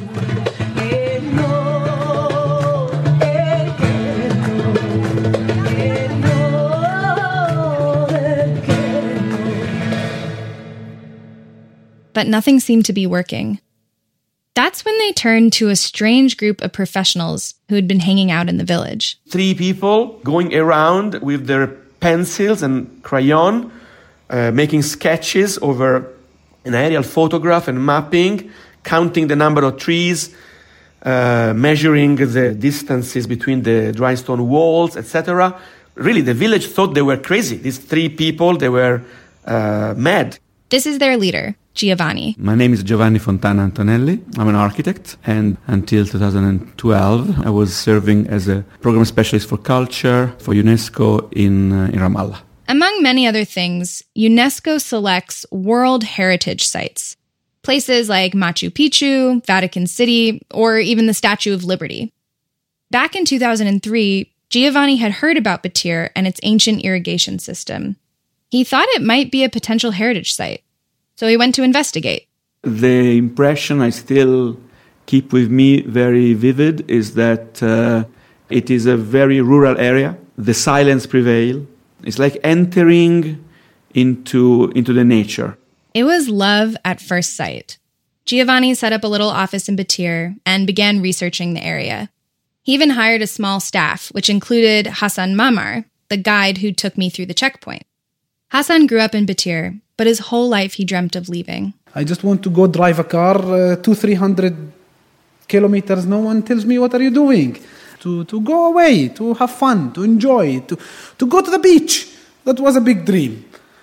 But nothing seemed to be working. That's when they turned to a strange group of professionals who had been hanging out in the village. Three people going around with their pencils and crayon, uh, making sketches over an aerial photograph and mapping, counting the number of trees, uh, measuring the distances between the dry stone walls, et cetera. Really, the village thought they were crazy. These three people, they were uh, mad. This is their leader, Giovanni. My name is Giovanni Fontana Antonelli. I'm an architect, and until two thousand twelve, I was serving as a program specialist for culture for UNESCO in, uh, in Ramallah. Among many other things, UNESCO selects World Heritage Sites, places like Machu Picchu, Vatican City, or even the Statue of Liberty. Back in two thousand three, Giovanni had heard about Batir and its ancient irrigation system. He thought it might be a potential heritage site. So he went to investigate. The impression I still keep with me very vivid is that uh, it is a very rural area. The silence prevails. It's like entering into, into the nature. It was love at first sight. Giovanni set up a little office in Batir and began researching the area. He even hired a small staff, which included Hassan Mamar, the guide who took me through the checkpoint. Hassan grew up in Batir, but his whole life he dreamt of leaving. I just want to go drive a car uh, two, three hundred kilometers. No one tells me, what are you doing? To to go away, to have fun, to enjoy, to, to go to the beach. that was a big dream.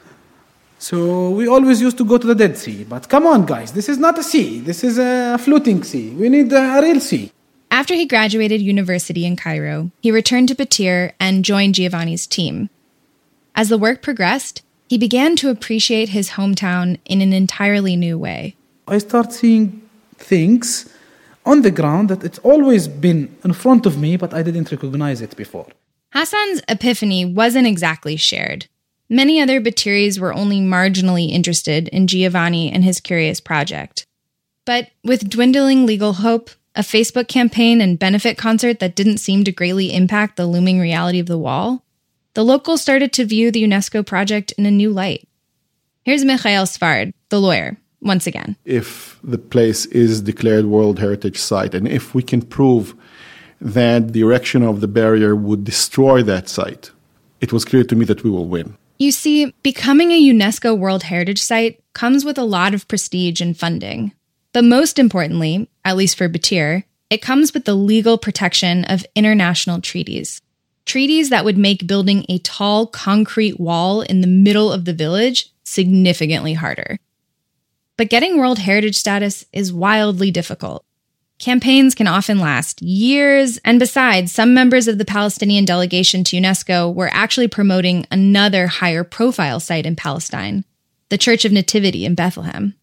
So we always used to go to the Dead Sea. But come on, guys, this is not a sea. This is a floating sea. We need a real sea. After he graduated university in Cairo, he returned to Batir and joined Giovanni's team. As the work progressed, he began to appreciate his hometown in an entirely new way. I start seeing things on the ground that it's always been in front of me, but I didn't recognize it before. Hassan's epiphany wasn't exactly shared. Many other Batiris were only marginally interested in Giovanni and his curious project. But with dwindling legal hope, a Facebook campaign and benefit concert that didn't seem to greatly impact the looming reality of the wall, the locals started to view the UNESCO project in a new light. Here's Michael Sfard, the lawyer, once again. If the place is declared World Heritage Site, and if we can prove that the erection of the barrier would destroy that site, it was clear to me that we will win. You see, becoming a UNESCO World Heritage Site comes with a lot of prestige and funding. But most importantly, at least for Batir, it comes with the legal protection of international treaties. Treaties that would make building a tall concrete wall in the middle of the village significantly harder. But getting World Heritage status is wildly difficult. Campaigns can often last years, and besides, some members of the Palestinian delegation to UNESCO were actually promoting another higher profile site in Palestine, the Church of Nativity in Bethlehem.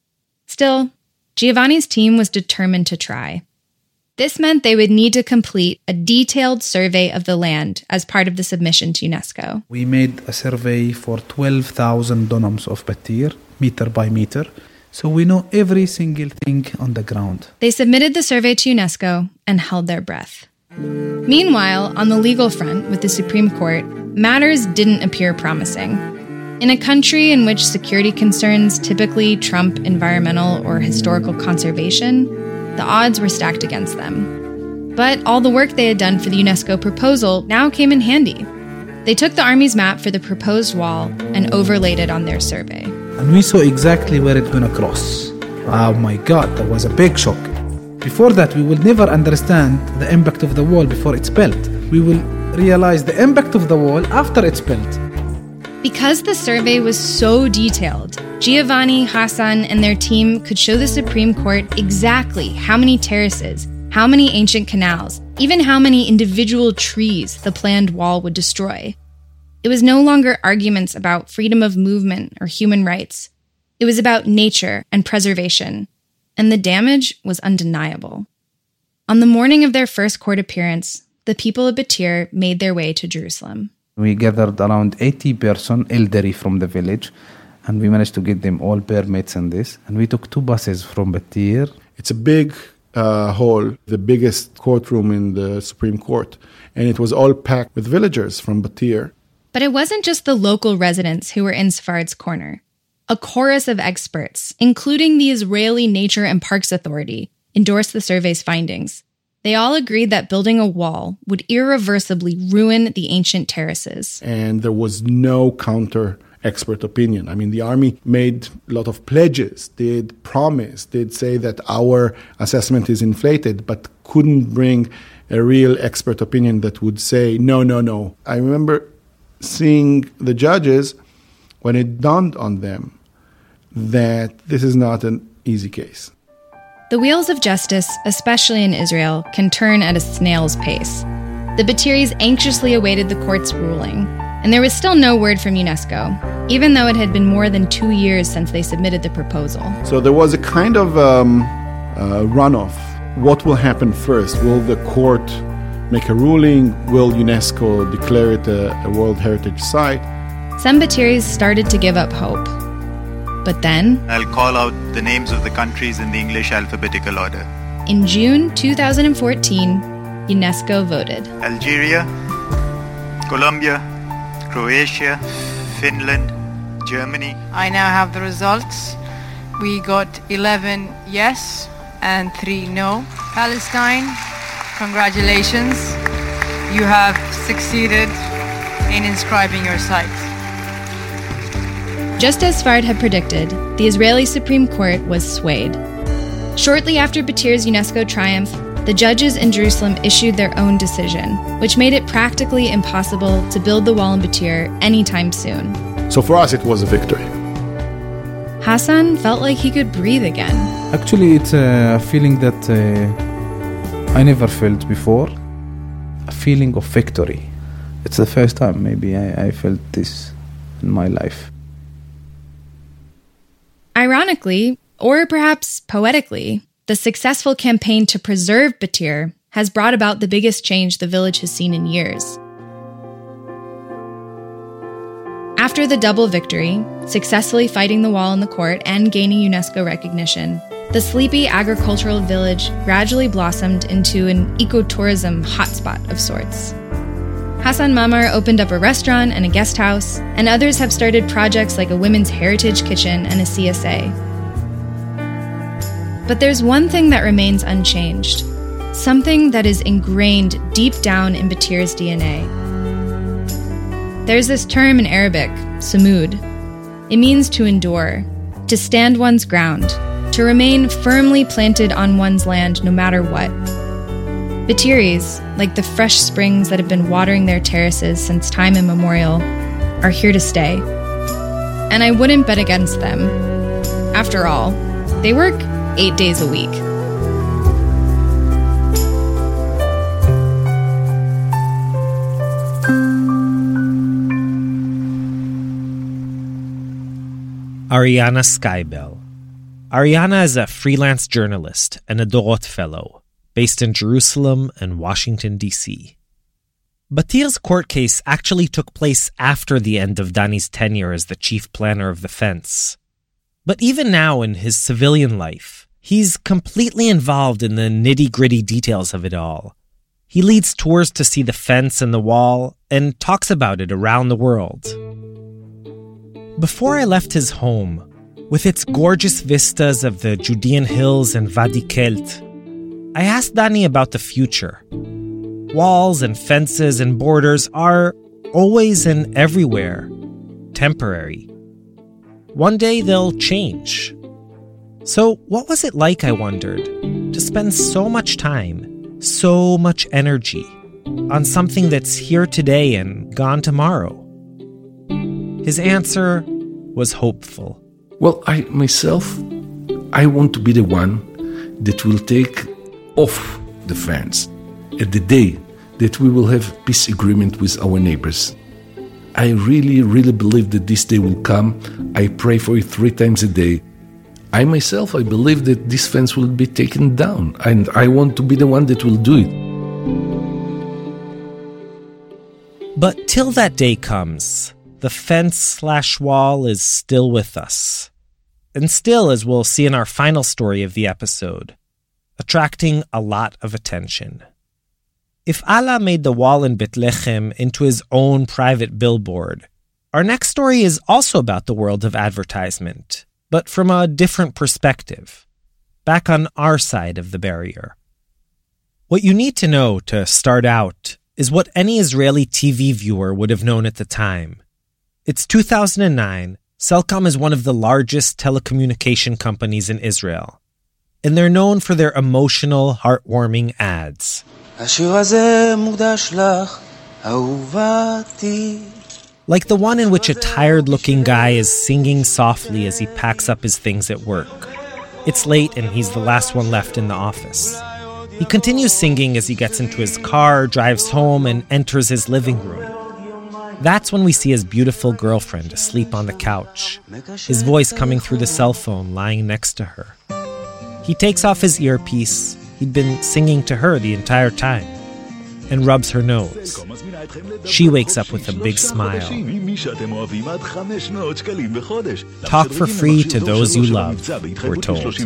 Still, Giovanni's team was determined to try. This meant they would need to complete a detailed survey of the land as part of the submission to UNESCO. We made a survey for twelve thousand dunams of Batir, meter by meter, so we know every single thing on the ground. They submitted the survey to UNESCO and held their breath. Meanwhile, on the legal front with the Supreme Court, matters didn't appear promising. In a country in which security concerns typically trump environmental or historical conservation, the odds were stacked against them. But all the work they had done for the UNESCO proposal now came in handy. They took the Army's map for the proposed wall and overlaid it on their survey. And we saw exactly where it's going to cross. Oh my God, that was a big shock. Before that, we will never understand the impact of the wall before it's built. We will realize the impact of the wall after it's built. Because the survey was so detailed, Giovanni, Hassan, and their team could show the Supreme Court exactly how many terraces, how many ancient canals, even how many individual trees the planned wall would destroy. It was no longer arguments about freedom of movement or human rights. It was about nature and preservation, and the damage was undeniable. On the morning of their first court appearance, the people of Batir made their way to Jerusalem. We gathered around eighty persons, elderly from the village, and we managed to get them all permits and this. And we took two buses from Batir. It's a big uh, hall, the biggest courtroom in the Supreme Court, and it was all packed with villagers from Batir. But it wasn't just the local residents who were in Sfard's corner. A chorus of experts, including the Israeli Nature and Parks Authority, endorsed the survey's findings. They all agreed that building a wall would irreversibly ruin the ancient terraces. And there was no counter expert opinion. I mean, the army made a lot of pledges, did promise, did say that our assessment is inflated, but couldn't bring a real expert opinion that would say, no, no, no. I remember seeing the judges when it dawned on them that this is not an easy case. The wheels of justice, especially in Israel, can turn at a snail's pace. The Batiris anxiously awaited the court's ruling, and there was still no word from UNESCO, even though it had been more than two years since they submitted the proposal. So there was a kind of um, uh, runoff. What will happen first? Will the court make a ruling? Will UNESCO declare it a, a World Heritage Site? Some Batiris started to give up hope. But then, I'll call out the names of the countries in the English alphabetical order. In June two thousand fourteen, UNESCO voted. Algeria, Colombia, Croatia, Finland, Germany. I now have the results. We got eleven yes and three no. Palestine, congratulations. You have succeeded in inscribing your site. Just as Sfard had predicted, the Israeli Supreme Court was swayed. Shortly after Batir's UNESCO triumph, the judges in Jerusalem issued their own decision, which made it practically impossible to build the wall in Batir anytime soon. So for us, it was a victory. Hassan felt like he could breathe again. Actually, it's a feeling that uh, I never felt before. A feeling of victory. It's the first time maybe I, I felt this in my life. Ironically, or perhaps poetically, the successful campaign to preserve Batir has brought about the biggest change the village has seen in years. After the double victory, successfully fighting the wall in the court and gaining UNESCO recognition, the sleepy agricultural village gradually blossomed into an ecotourism hotspot of sorts. Hassan Mamar opened up a restaurant and a guest house, and others have started projects like a women's heritage kitchen and a C S A. But there's one thing that remains unchanged, something that is ingrained deep down in Batir's D N A. There's this term in Arabic, sumud. It means to endure, to stand one's ground, to remain firmly planted on one's land no matter what. Batiris, like the fresh springs that have been watering their terraces since time immemorial, are here to stay. And I wouldn't bet against them. After all, they work eight days a week. Ariana Skybell. Ariana is a freelance journalist and a Dorot Fellow, based in Jerusalem and Washington, D C Batir's court case actually took place after the end of Dani's tenure as the chief planner of the fence. But even now in his civilian life, he's completely involved in the nitty-gritty details of it all. He leads tours to see the fence and the wall and talks about it around the world. Before I left his home, with its gorgeous vistas of the Judean hills and Wadi Kelt, I asked Dani about the future. Walls and fences and borders are always and everywhere temporary. One day they'll change. So what was it like, I wondered, to spend so much time, so much energy, on something that's here today and gone tomorrow? His answer was hopeful. Well, I myself, I want to be the one that will take off the fence at the day that we will have peace agreement with our neighbors. I really, really believe that this day will come. I pray for it three times a day. I myself, I believe that this fence will be taken down, and I want to be the one that will do it. But till that day comes, the fence slash wall is still with us. And still, as we'll see in our final story of the episode, attracting a lot of attention. If Allah made the wall in Bethlehem into his own private billboard, our next story is also about the world of advertisement, but from a different perspective, back on our side of the barrier. What you need to know to start out is what any Israeli T V viewer would have known at the time. It's two thousand nine. Cellcom is one of the largest telecommunication companies in Israel, and they're known for their emotional, heartwarming ads. Like the one in which a tired-looking guy is singing softly as he packs up his things at work. It's late and he's the last one left in the office. He continues singing as he gets into his car, drives home, and enters his living room. That's when we see his beautiful girlfriend asleep on the couch, his voice coming through the cell phone lying next to her. He takes off his earpiece, he'd been singing to her the entire time, and rubs her nose. She wakes up with a big smile. Talk for free to those you love, we're told.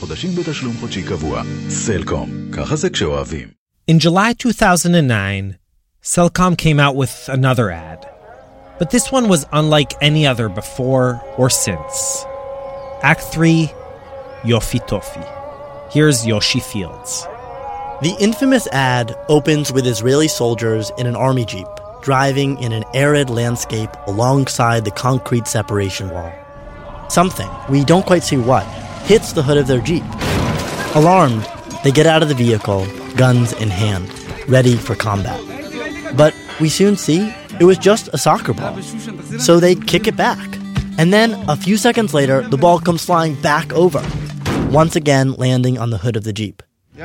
In July two thousand nine, Cellcom came out with another ad. But this one was unlike any other before or since. Act three, Yofi Tofi. Here's Yoshi Fields. The infamous ad opens with Israeli soldiers in an army jeep, driving in an arid landscape alongside the concrete separation wall. Something, we don't quite see what, hits the hood of their jeep. Alarmed, they get out of the vehicle guns in hand, ready for combat. But we soon see it was just a soccer ball. So they kick it back. And then, a few seconds later, the ball comes flying back over, once again landing on the hood of the Jeep.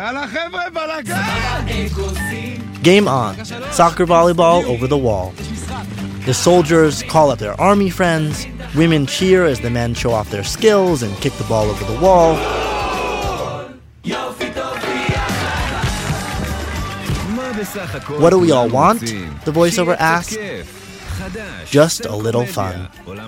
Game on. Soccer volleyball over the wall. The soldiers call up their army friends. Women cheer as the men show off their skills and kick the ball over the wall. What do we all want? The voiceover asks. Just a little fun.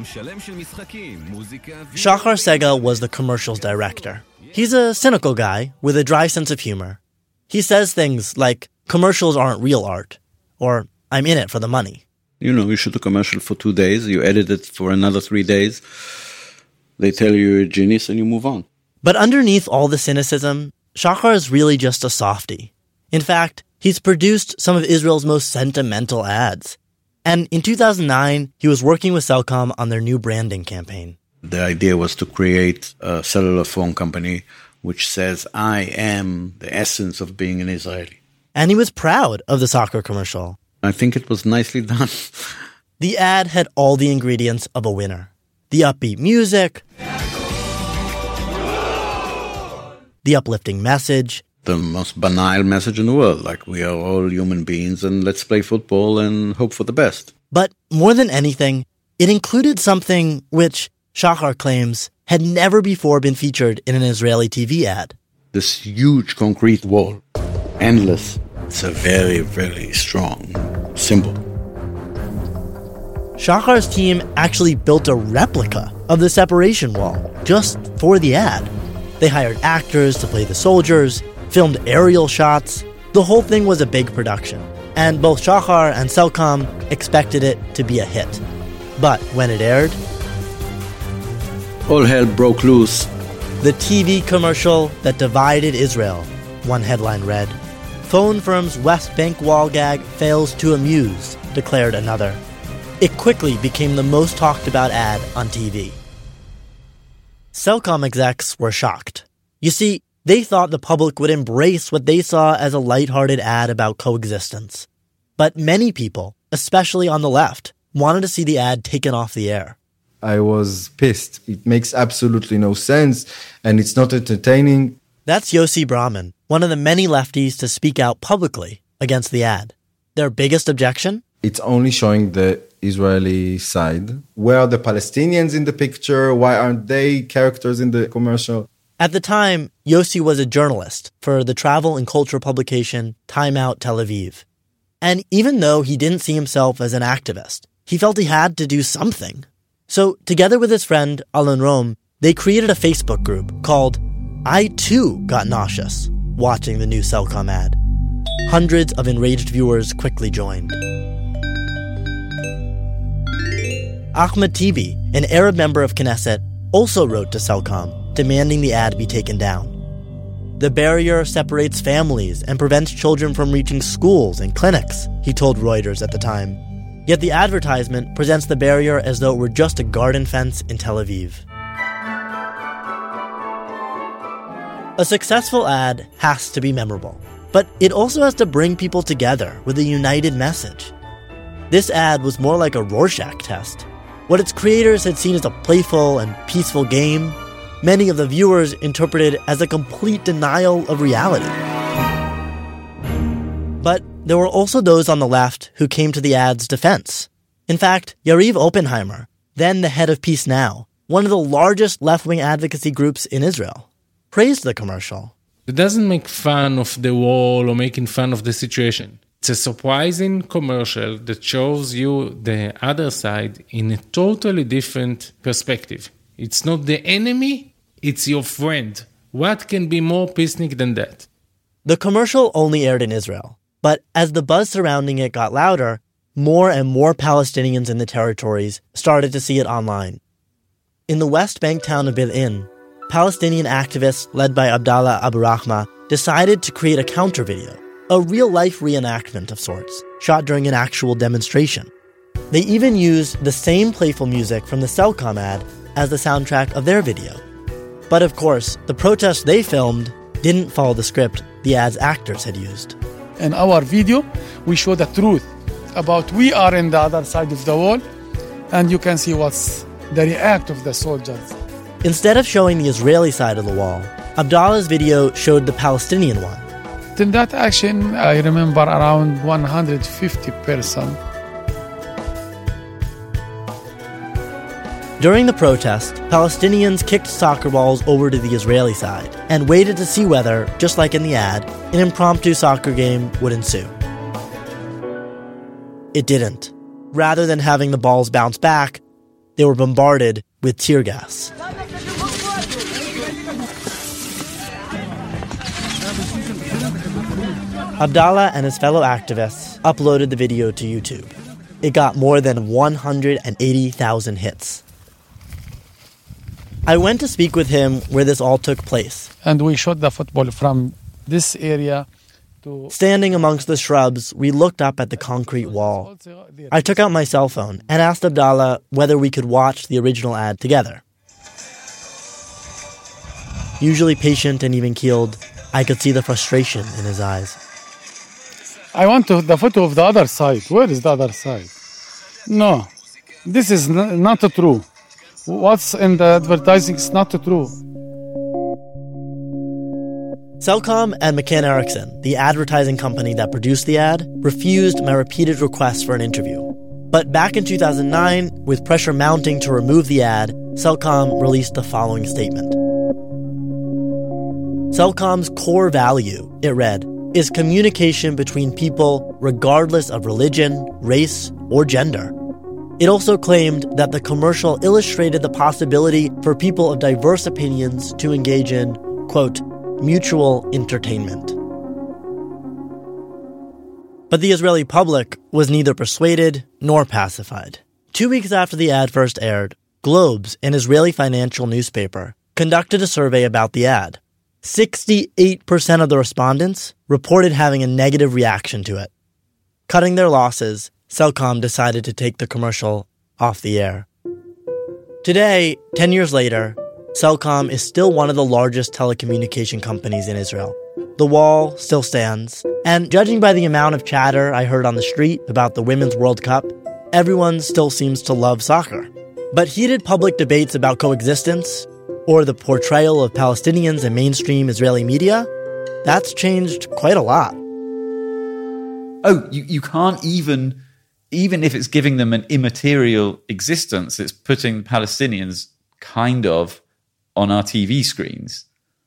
Shachar Sega was the commercial's director. He's a cynical guy with a dry sense of humor. He says things like, commercials aren't real art, or I'm in it for the money. You know, you shoot a commercial for two days, you edit it for another three days, they tell you you're a genius and you move on. But underneath all the cynicism, Shachar is really just a softie. In fact, he's produced some of Israel's most sentimental ads. And in two thousand nine, he was working with Cellcom on their new branding campaign. The idea was to create a cellular phone company which says, I am the essence of being an Israeli. And he was proud of the soccer commercial. I think it was nicely done. The ad had all the ingredients of a winner. The upbeat music, the uplifting message, the most banal message in the world, like we are all human beings and let's play football and hope for the best. But more than anything, it included something which, Shachar claims, had never before been featured in an Israeli T V ad. This huge concrete wall, endless. It's a very, very strong symbol. Shachar's team actually built a replica of the separation wall just for the ad. They hired actors to play the soldiers, filmed aerial shots. The whole thing was a big production, and both Shachar and Cellcom expected it to be a hit. But when it aired, all hell broke loose. The T V commercial that divided Israel, one headline read. Phone firm's West Bank wall gag fails to amuse, declared another. It quickly became the most talked about ad on T V. Cellcom execs were shocked. You see, they thought the public would embrace what they saw as a lighthearted ad about coexistence. But many people, especially on the left, wanted to see the ad taken off the air. I was pissed. It makes absolutely no sense, and it's not entertaining. That's Yossi Brahman, one of the many lefties to speak out publicly against the ad. Their biggest objection? It's only showing the Israeli side. Where are the Palestinians in the picture? Why aren't they characters in the commercial? At the time, Yossi was a journalist for the travel and culture publication Time Out Tel Aviv. And even though he didn't see himself as an activist, he felt he had to do something. So, together with his friend Alon Rom, they created a Facebook group called I Too Got Nauseous, watching the new Cellcom ad. Hundreds of enraged viewers quickly joined. Ahmed Tibi, an Arab member of Knesset, also wrote to Cellcom, demanding the ad be taken down. The barrier separates families and prevents children from reaching schools and clinics, he told Reuters at the time. Yet the advertisement presents the barrier as though it were just a garden fence in Tel Aviv. A successful ad has to be memorable, but it also has to bring people together with a united message. This ad was more like a Rorschach test. What its creators had seen as a playful and peaceful game, many of the viewers interpreted as a complete denial of reality. But there were also those on the left who came to the ad's defense. In fact, Yariv Oppenheimer, then the head of Peace Now, one of the largest left-wing advocacy groups in Israel, praised the commercial. It doesn't make fun of the wall or making fun of the situation. It's a surprising commercial that shows you the other side in a totally different perspective. It's not the enemy, it's your friend. What can be more peacenik than that? The commercial only aired in Israel. But as the buzz surrounding it got louder, more and more Palestinians in the territories started to see it online. In the West Bank town of Bil'in, Palestinian activists led by Abdallah Abu Rahma decided to create a counter video, a real-life reenactment of sorts, shot during an actual demonstration. They even used the same playful music from the Cellcom ad as the soundtrack of their video. But of course, the protests they filmed didn't follow the script the ad's actors had used. In our video, we show the truth about we are in the other side of the wall, and you can see what's the react of the soldiers. Instead of showing the Israeli side of the wall, Abdallah's video showed the Palestinian one. In that action, I remember around one hundred fifty persons. During the protest, Palestinians kicked soccer balls over to the Israeli side and waited to see whether, just like in the ad, an impromptu soccer game would ensue. It didn't. Rather than having the balls bounce back, they were bombarded with tear gas. Abdallah and his fellow activists uploaded the video to YouTube. It got more than one hundred eighty thousand hits. I went to speak with him where this all took place. And we shot the football from this area to... Standing amongst the shrubs, we looked up at the concrete wall. I took out my cell phone and asked Abdallah whether we could watch the original ad together. Usually patient and even-keeled, I could see the frustration in his eyes. I want to, the photo of the other side. Where is the other side? No, this is n- not true. What's in the advertising is not true. Cellcom and McCann Erickson, the advertising company that produced the ad, refused my repeated requests for an interview. But back in two thousand nine, with pressure mounting to remove the ad, Cellcom released the following statement. Cellcom's core value, it read, is communication between people regardless of religion, race, or gender. It also claimed that the commercial illustrated the possibility for people of diverse opinions to engage in, quote, mutual entertainment. But the Israeli public was neither persuaded nor pacified. Two weeks after the ad first aired, Globes, an Israeli financial newspaper, conducted a survey about the ad. sixty-eight percent of the respondents reported having a negative reaction to it. Cutting their losses, Cellcom decided to take the commercial off the air. Today, ten years later, Cellcom is still one of the largest telecommunication companies in Israel. The wall still stands, and judging by the amount of chatter I heard on the street about the Women's World Cup, everyone still seems to love soccer. But heated public debates about coexistence, or the portrayal of Palestinians in mainstream Israeli media, that's changed quite a lot. Oh, you, you can't even, even if it's giving them an immaterial existence, it's putting Palestinians kind of on our T V screens.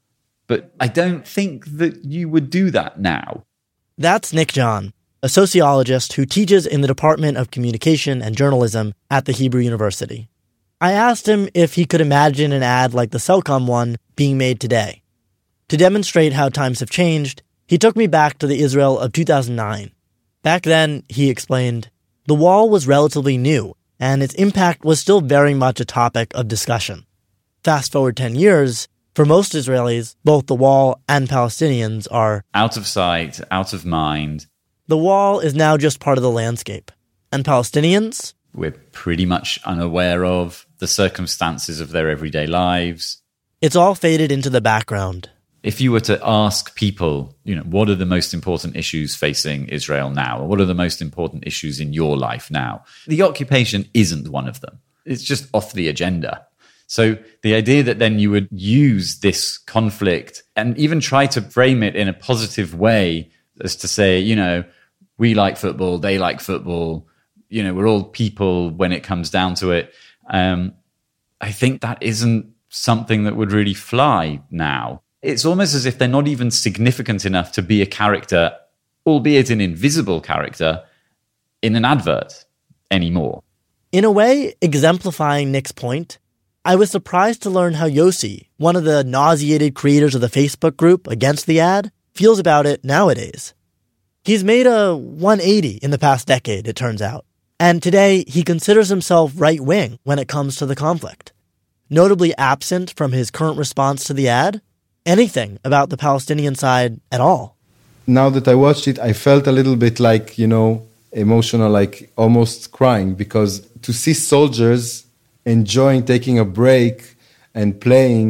But I don't think that you would do that now. That's Nick John, a sociologist who teaches in the Department of Communication and Journalism at the Hebrew University. I asked him if he could imagine an ad like the Cellcom one being made today. To demonstrate how times have changed, he took me back to the Israel of two thousand nine. Back then, he explained, the wall was relatively new, and its impact was still very much a topic of discussion. Fast forward ten years, for most Israelis, both the wall and Palestinians are out of sight, out of mind. The wall is now just part of the landscape. And Palestinians? We're pretty much unaware of the circumstances of their everyday lives. It's all faded into the background. If you were to ask people, you know, what are the most important issues facing Israel now? Or what are the most important issues in your life now? The occupation isn't one of them. It's just off the agenda. So the idea that then you would use this conflict and even try to frame it in a positive way as to say, you know, we like football, they like football, you know, we're all people when it comes down to it. Um, I think that isn't something that would really fly now. It's almost as if they're not even significant enough to be a character, albeit an invisible character, in an advert anymore. In a way, exemplifying Nick's point, I was surprised to learn how Yossi, one of the nauseated creators of the Facebook group against the ad, feels about it nowadays. He's made a one eighty in the past decade, it turns out. And today, he considers himself right-wing when it comes to the conflict. Notably absent from his current response to the ad, anything about the Palestinian side at all. Now that I watched it, I felt a little bit like, you know, emotional, like almost crying, because to see soldiers enjoying taking a break and playing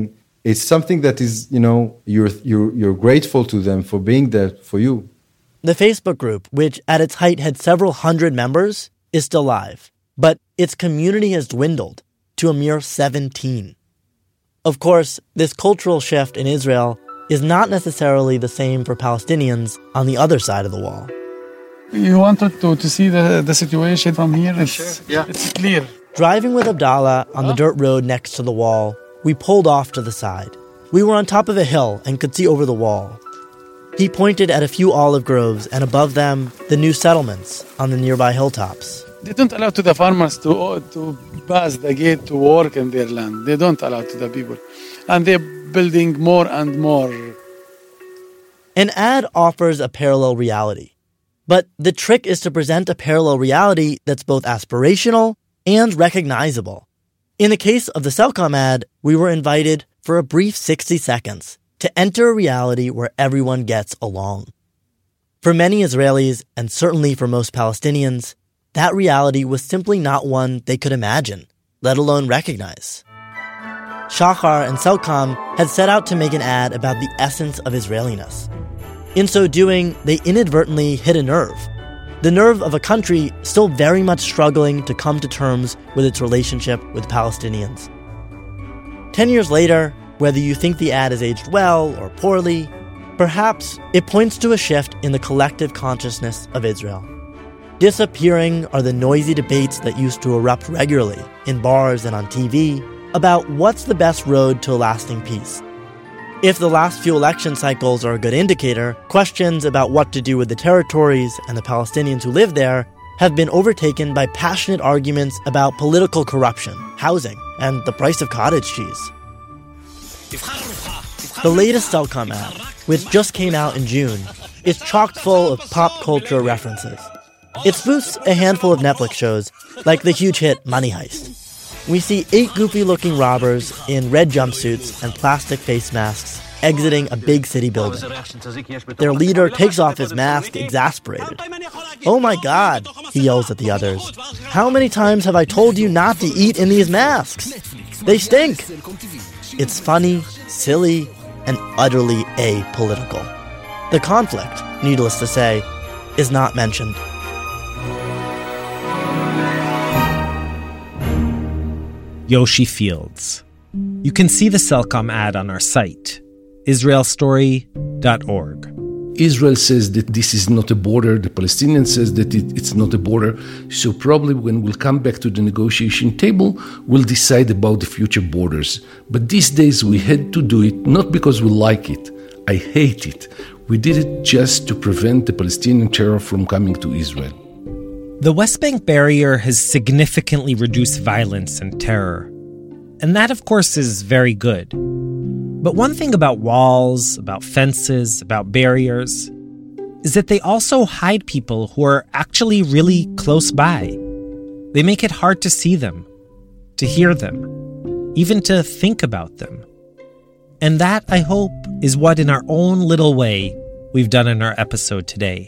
It's something that is, you know, you're, you're, you're grateful to them for being there for you. The Facebook group, which at its height had several hundred members, is still live, but its community has dwindled to a mere seventeen. Of course, this cultural shift in Israel is not necessarily the same for Palestinians on the other side of the wall. You wanted to, to see the, the situation from here? It's, sure. Yeah. It's clear. Driving with Abdallah on the dirt road next to the wall, we pulled off to the side. We were on top of a hill and could see over the wall. He pointed at a few olive groves and above them, the new settlements on the nearby hilltops. They don't allow to the farmers to to pass the gate to work in their land. They don't allow to the people. And they're building more and more. An ad offers a parallel reality. But the trick is to present a parallel reality that's both aspirational and recognizable. In the case of the Cellcom ad, we were invited for a brief sixty seconds to enter a reality where everyone gets along. For many Israelis, and certainly for most Palestinians, that reality was simply not one they could imagine, let alone recognize. Shachar and Cellcom had set out to make an ad about the essence of Israeliness. In so doing, they inadvertently hit a nerve. The nerve of a country still very much struggling to come to terms with its relationship with Palestinians. Ten years later, whether you think the ad has aged well or poorly, perhaps it points to a shift in the collective consciousness of Israel. Disappearing are the noisy debates that used to erupt regularly in bars and on T V about what's the best road to a lasting peace. If the last few election cycles are a good indicator, questions about what to do with the territories and the Palestinians who live there have been overtaken by passionate arguments about political corruption, housing, and the price of cottage cheese. The latest Cellcom ad, which just came out in June, is chock full of pop culture references. It spoofs a handful of Netflix shows, like the huge hit Money Heist. We see eight goofy-looking robbers in red jumpsuits and plastic face masks exiting a big city building. Their leader takes off his mask, exasperated. "Oh my God," he yells at the others. "How many times have I told you not to eat in these masks? They stink." It's funny, silly, and utterly apolitical. The conflict, needless to say, is not mentioned. Yoshi Fields. You can see the Cellcom ad on our site, israel story dot org. Israel says that this is not a border. The Palestinian says that it, it's not a border. So probably when we'll come back to the negotiation table, we'll decide about the future borders. But these days we had to do it not because we like it. I hate it. We did it just to prevent the Palestinian terror from coming to Israel. The West Bank barrier has significantly reduced violence and terror. And that, of course, is very good. But one thing about walls, about fences, about barriers, is that they also hide people who are actually really close by. They make it hard to see them, to hear them, even to think about them. And that, I hope, is what in our own little way we've done in our episode today.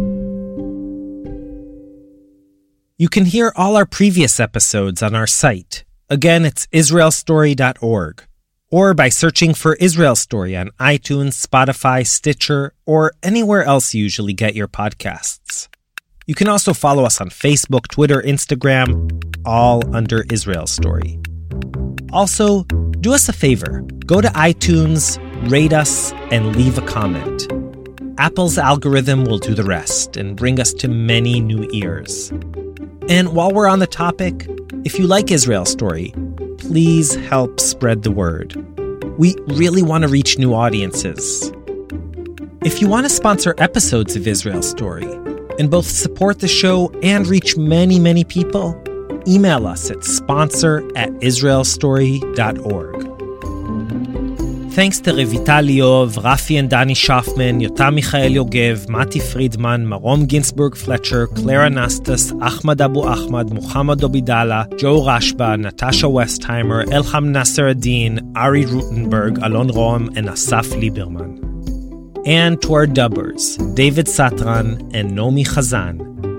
You can hear all our previous episodes on our site. Again, it's israel story dot org. Or by searching for Israel Story on iTunes, Spotify, Stitcher, or anywhere else you usually get your podcasts. You can also follow us on Facebook, Twitter, Instagram, all under Israel Story. Also, do us a favor. Go to iTunes, rate us, and leave a comment. Apple's algorithm will do the rest and bring us to many new ears. And while we're on the topic, if you like Israel Story, please help spread the word. We really want to reach new audiences. If you want to sponsor episodes of Israel Story and both support the show and reach many, many people, email us at sponsor at israel story dot org. Thanks to Revital Liov, Rafi and Dani Schaffman, Yotam Michael Yogev, Mati Friedman, Marom Ginsburg-Fletcher, Claire Anastas, Ahmad Abu Ahmad, Muhammad Obidala, Joe Rashba, Natasha Westheimer, Elham Nasser Adin, Ari Rutenberg, Alon Rom, and Asaf Lieberman. And to our dubbers, David Satran and Nomi Chazan.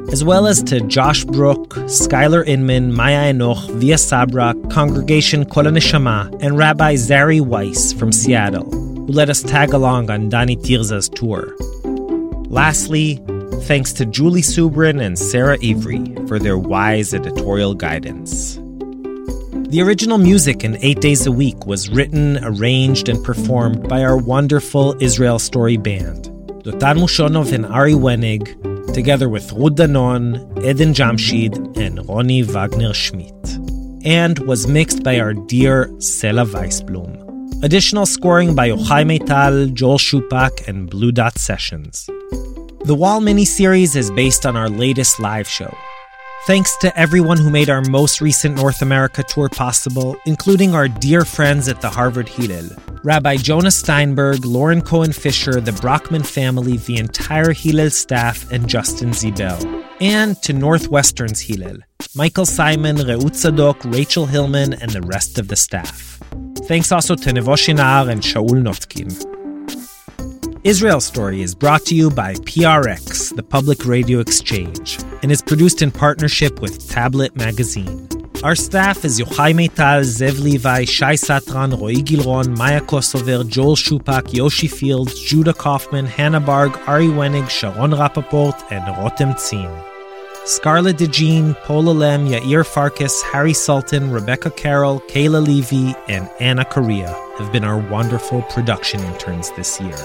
as well as to Josh Brook, Skylar Inman, Maya Enoch, Via Sabra, Congregation Kol HaNeshama, and Rabbi Zari Weiss from Seattle, who let us tag along on Dani Tirza's tour. Lastly, thanks to Julie Subrin and Sarah Ivry for their wise editorial guidance. The original music in Eight Days a Week was written, arranged, and performed by our wonderful Israel Story Band, Dotan Mushonov and Ari Wenig, together with Ruth Danon, Eden Jamshid, and Ronnie Wagner-Schmidt, and was mixed by our dear Sela Weisblum. Additional scoring by Yochai Meital, Joel Shupak, and Blue Dot Sessions. The Wall miniseries is based on our latest live show. Thanks to everyone who made our most recent North America tour possible, including our dear friends at the Harvard Hillel, Rabbi Jonas Steinberg, Lauren Cohen-Fisher, the Brockman family, the entire Hillel staff, and Justin Zibel. And to Northwestern's Hillel, Michael Simon, Reut Tzadok, Rachel Hillman, and the rest of the staff. Thanks also to Nevo Shinar and Shaul Notkin. Israel Story is brought to you by P R X, the Public Radio Exchange, and is produced in partnership with Tablet Magazine. Our staff is Yochai Meital, Zev Levi, Shai Satran, Roy Gilron, Maya Kosover, Joel Shupak, Yoshi Fields, Judah Kaufman, Hannah Barg, Ari Wenig, Sharon Rappaport, and Rotem Tzin. Scarlett DeJean, Paula Lem, Yair Farkas, Harry Sultan, Rebecca Carroll, Kayla Levy, and Anna Correa have been our wonderful production interns this year.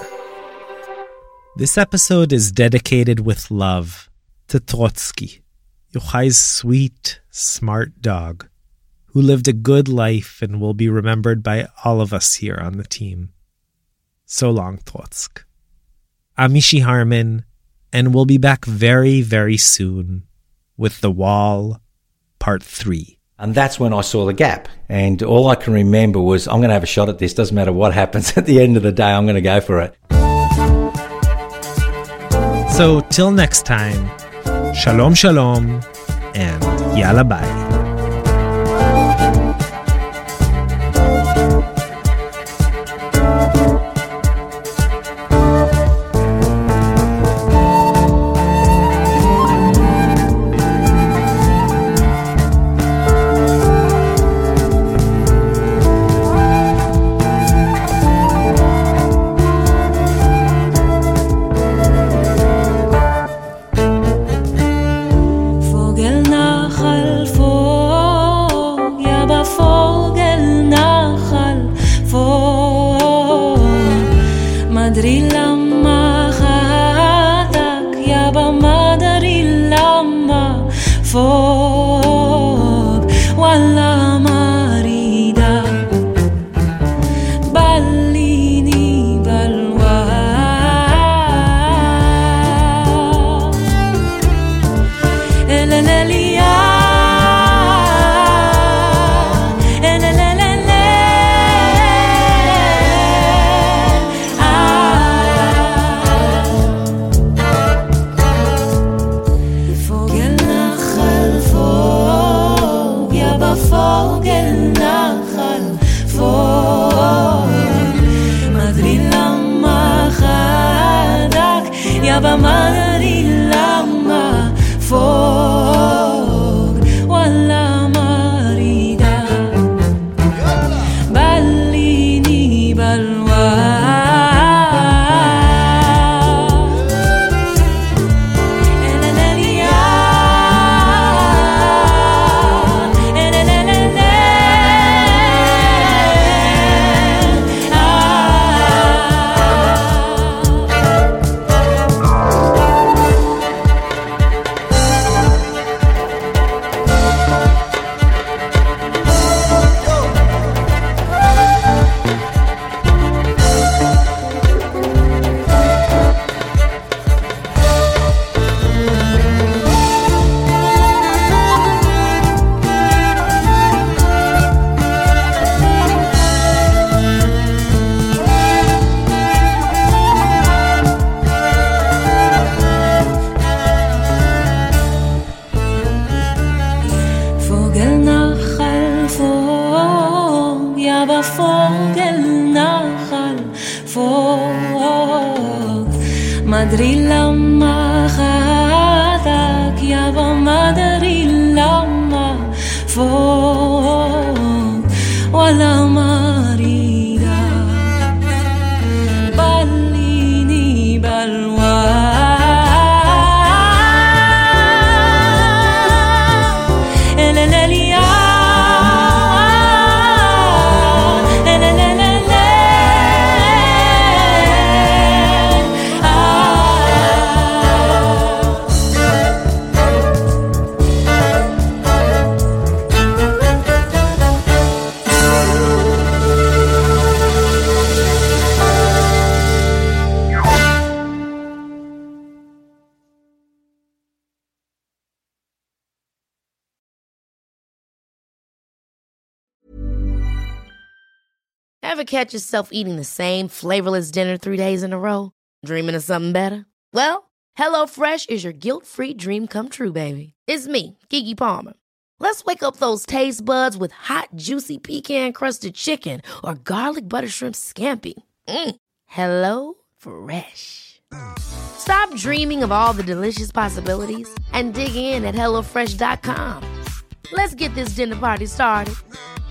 This episode is dedicated with love to Trotsky, Yochai's sweet, smart dog, who lived a good life and will be remembered by all of us here on the team. So long, Trotsk. I'm Mishi Harman, and we'll be back very, very soon with The Wall, Part three. And that's when I saw the gap. And all I can remember was, I'm going to have a shot at this. Doesn't matter what happens. At the end of the day, I'm going to go for it. So, till next time, shalom shalom, and yalla bye. Madrila mahadak ya Ever catch yourself eating the same flavorless dinner three days in a row? Dreaming of something better? Well, HelloFresh is your guilt-free dream come true, baby. It's me, Keke Palmer. Let's wake up those taste buds with hot, juicy pecan-crusted chicken or garlic butter shrimp scampi. Mm. Hello Fresh. Stop dreaming of all the delicious possibilities and dig in at HelloFresh dot com. Let's get this dinner party started.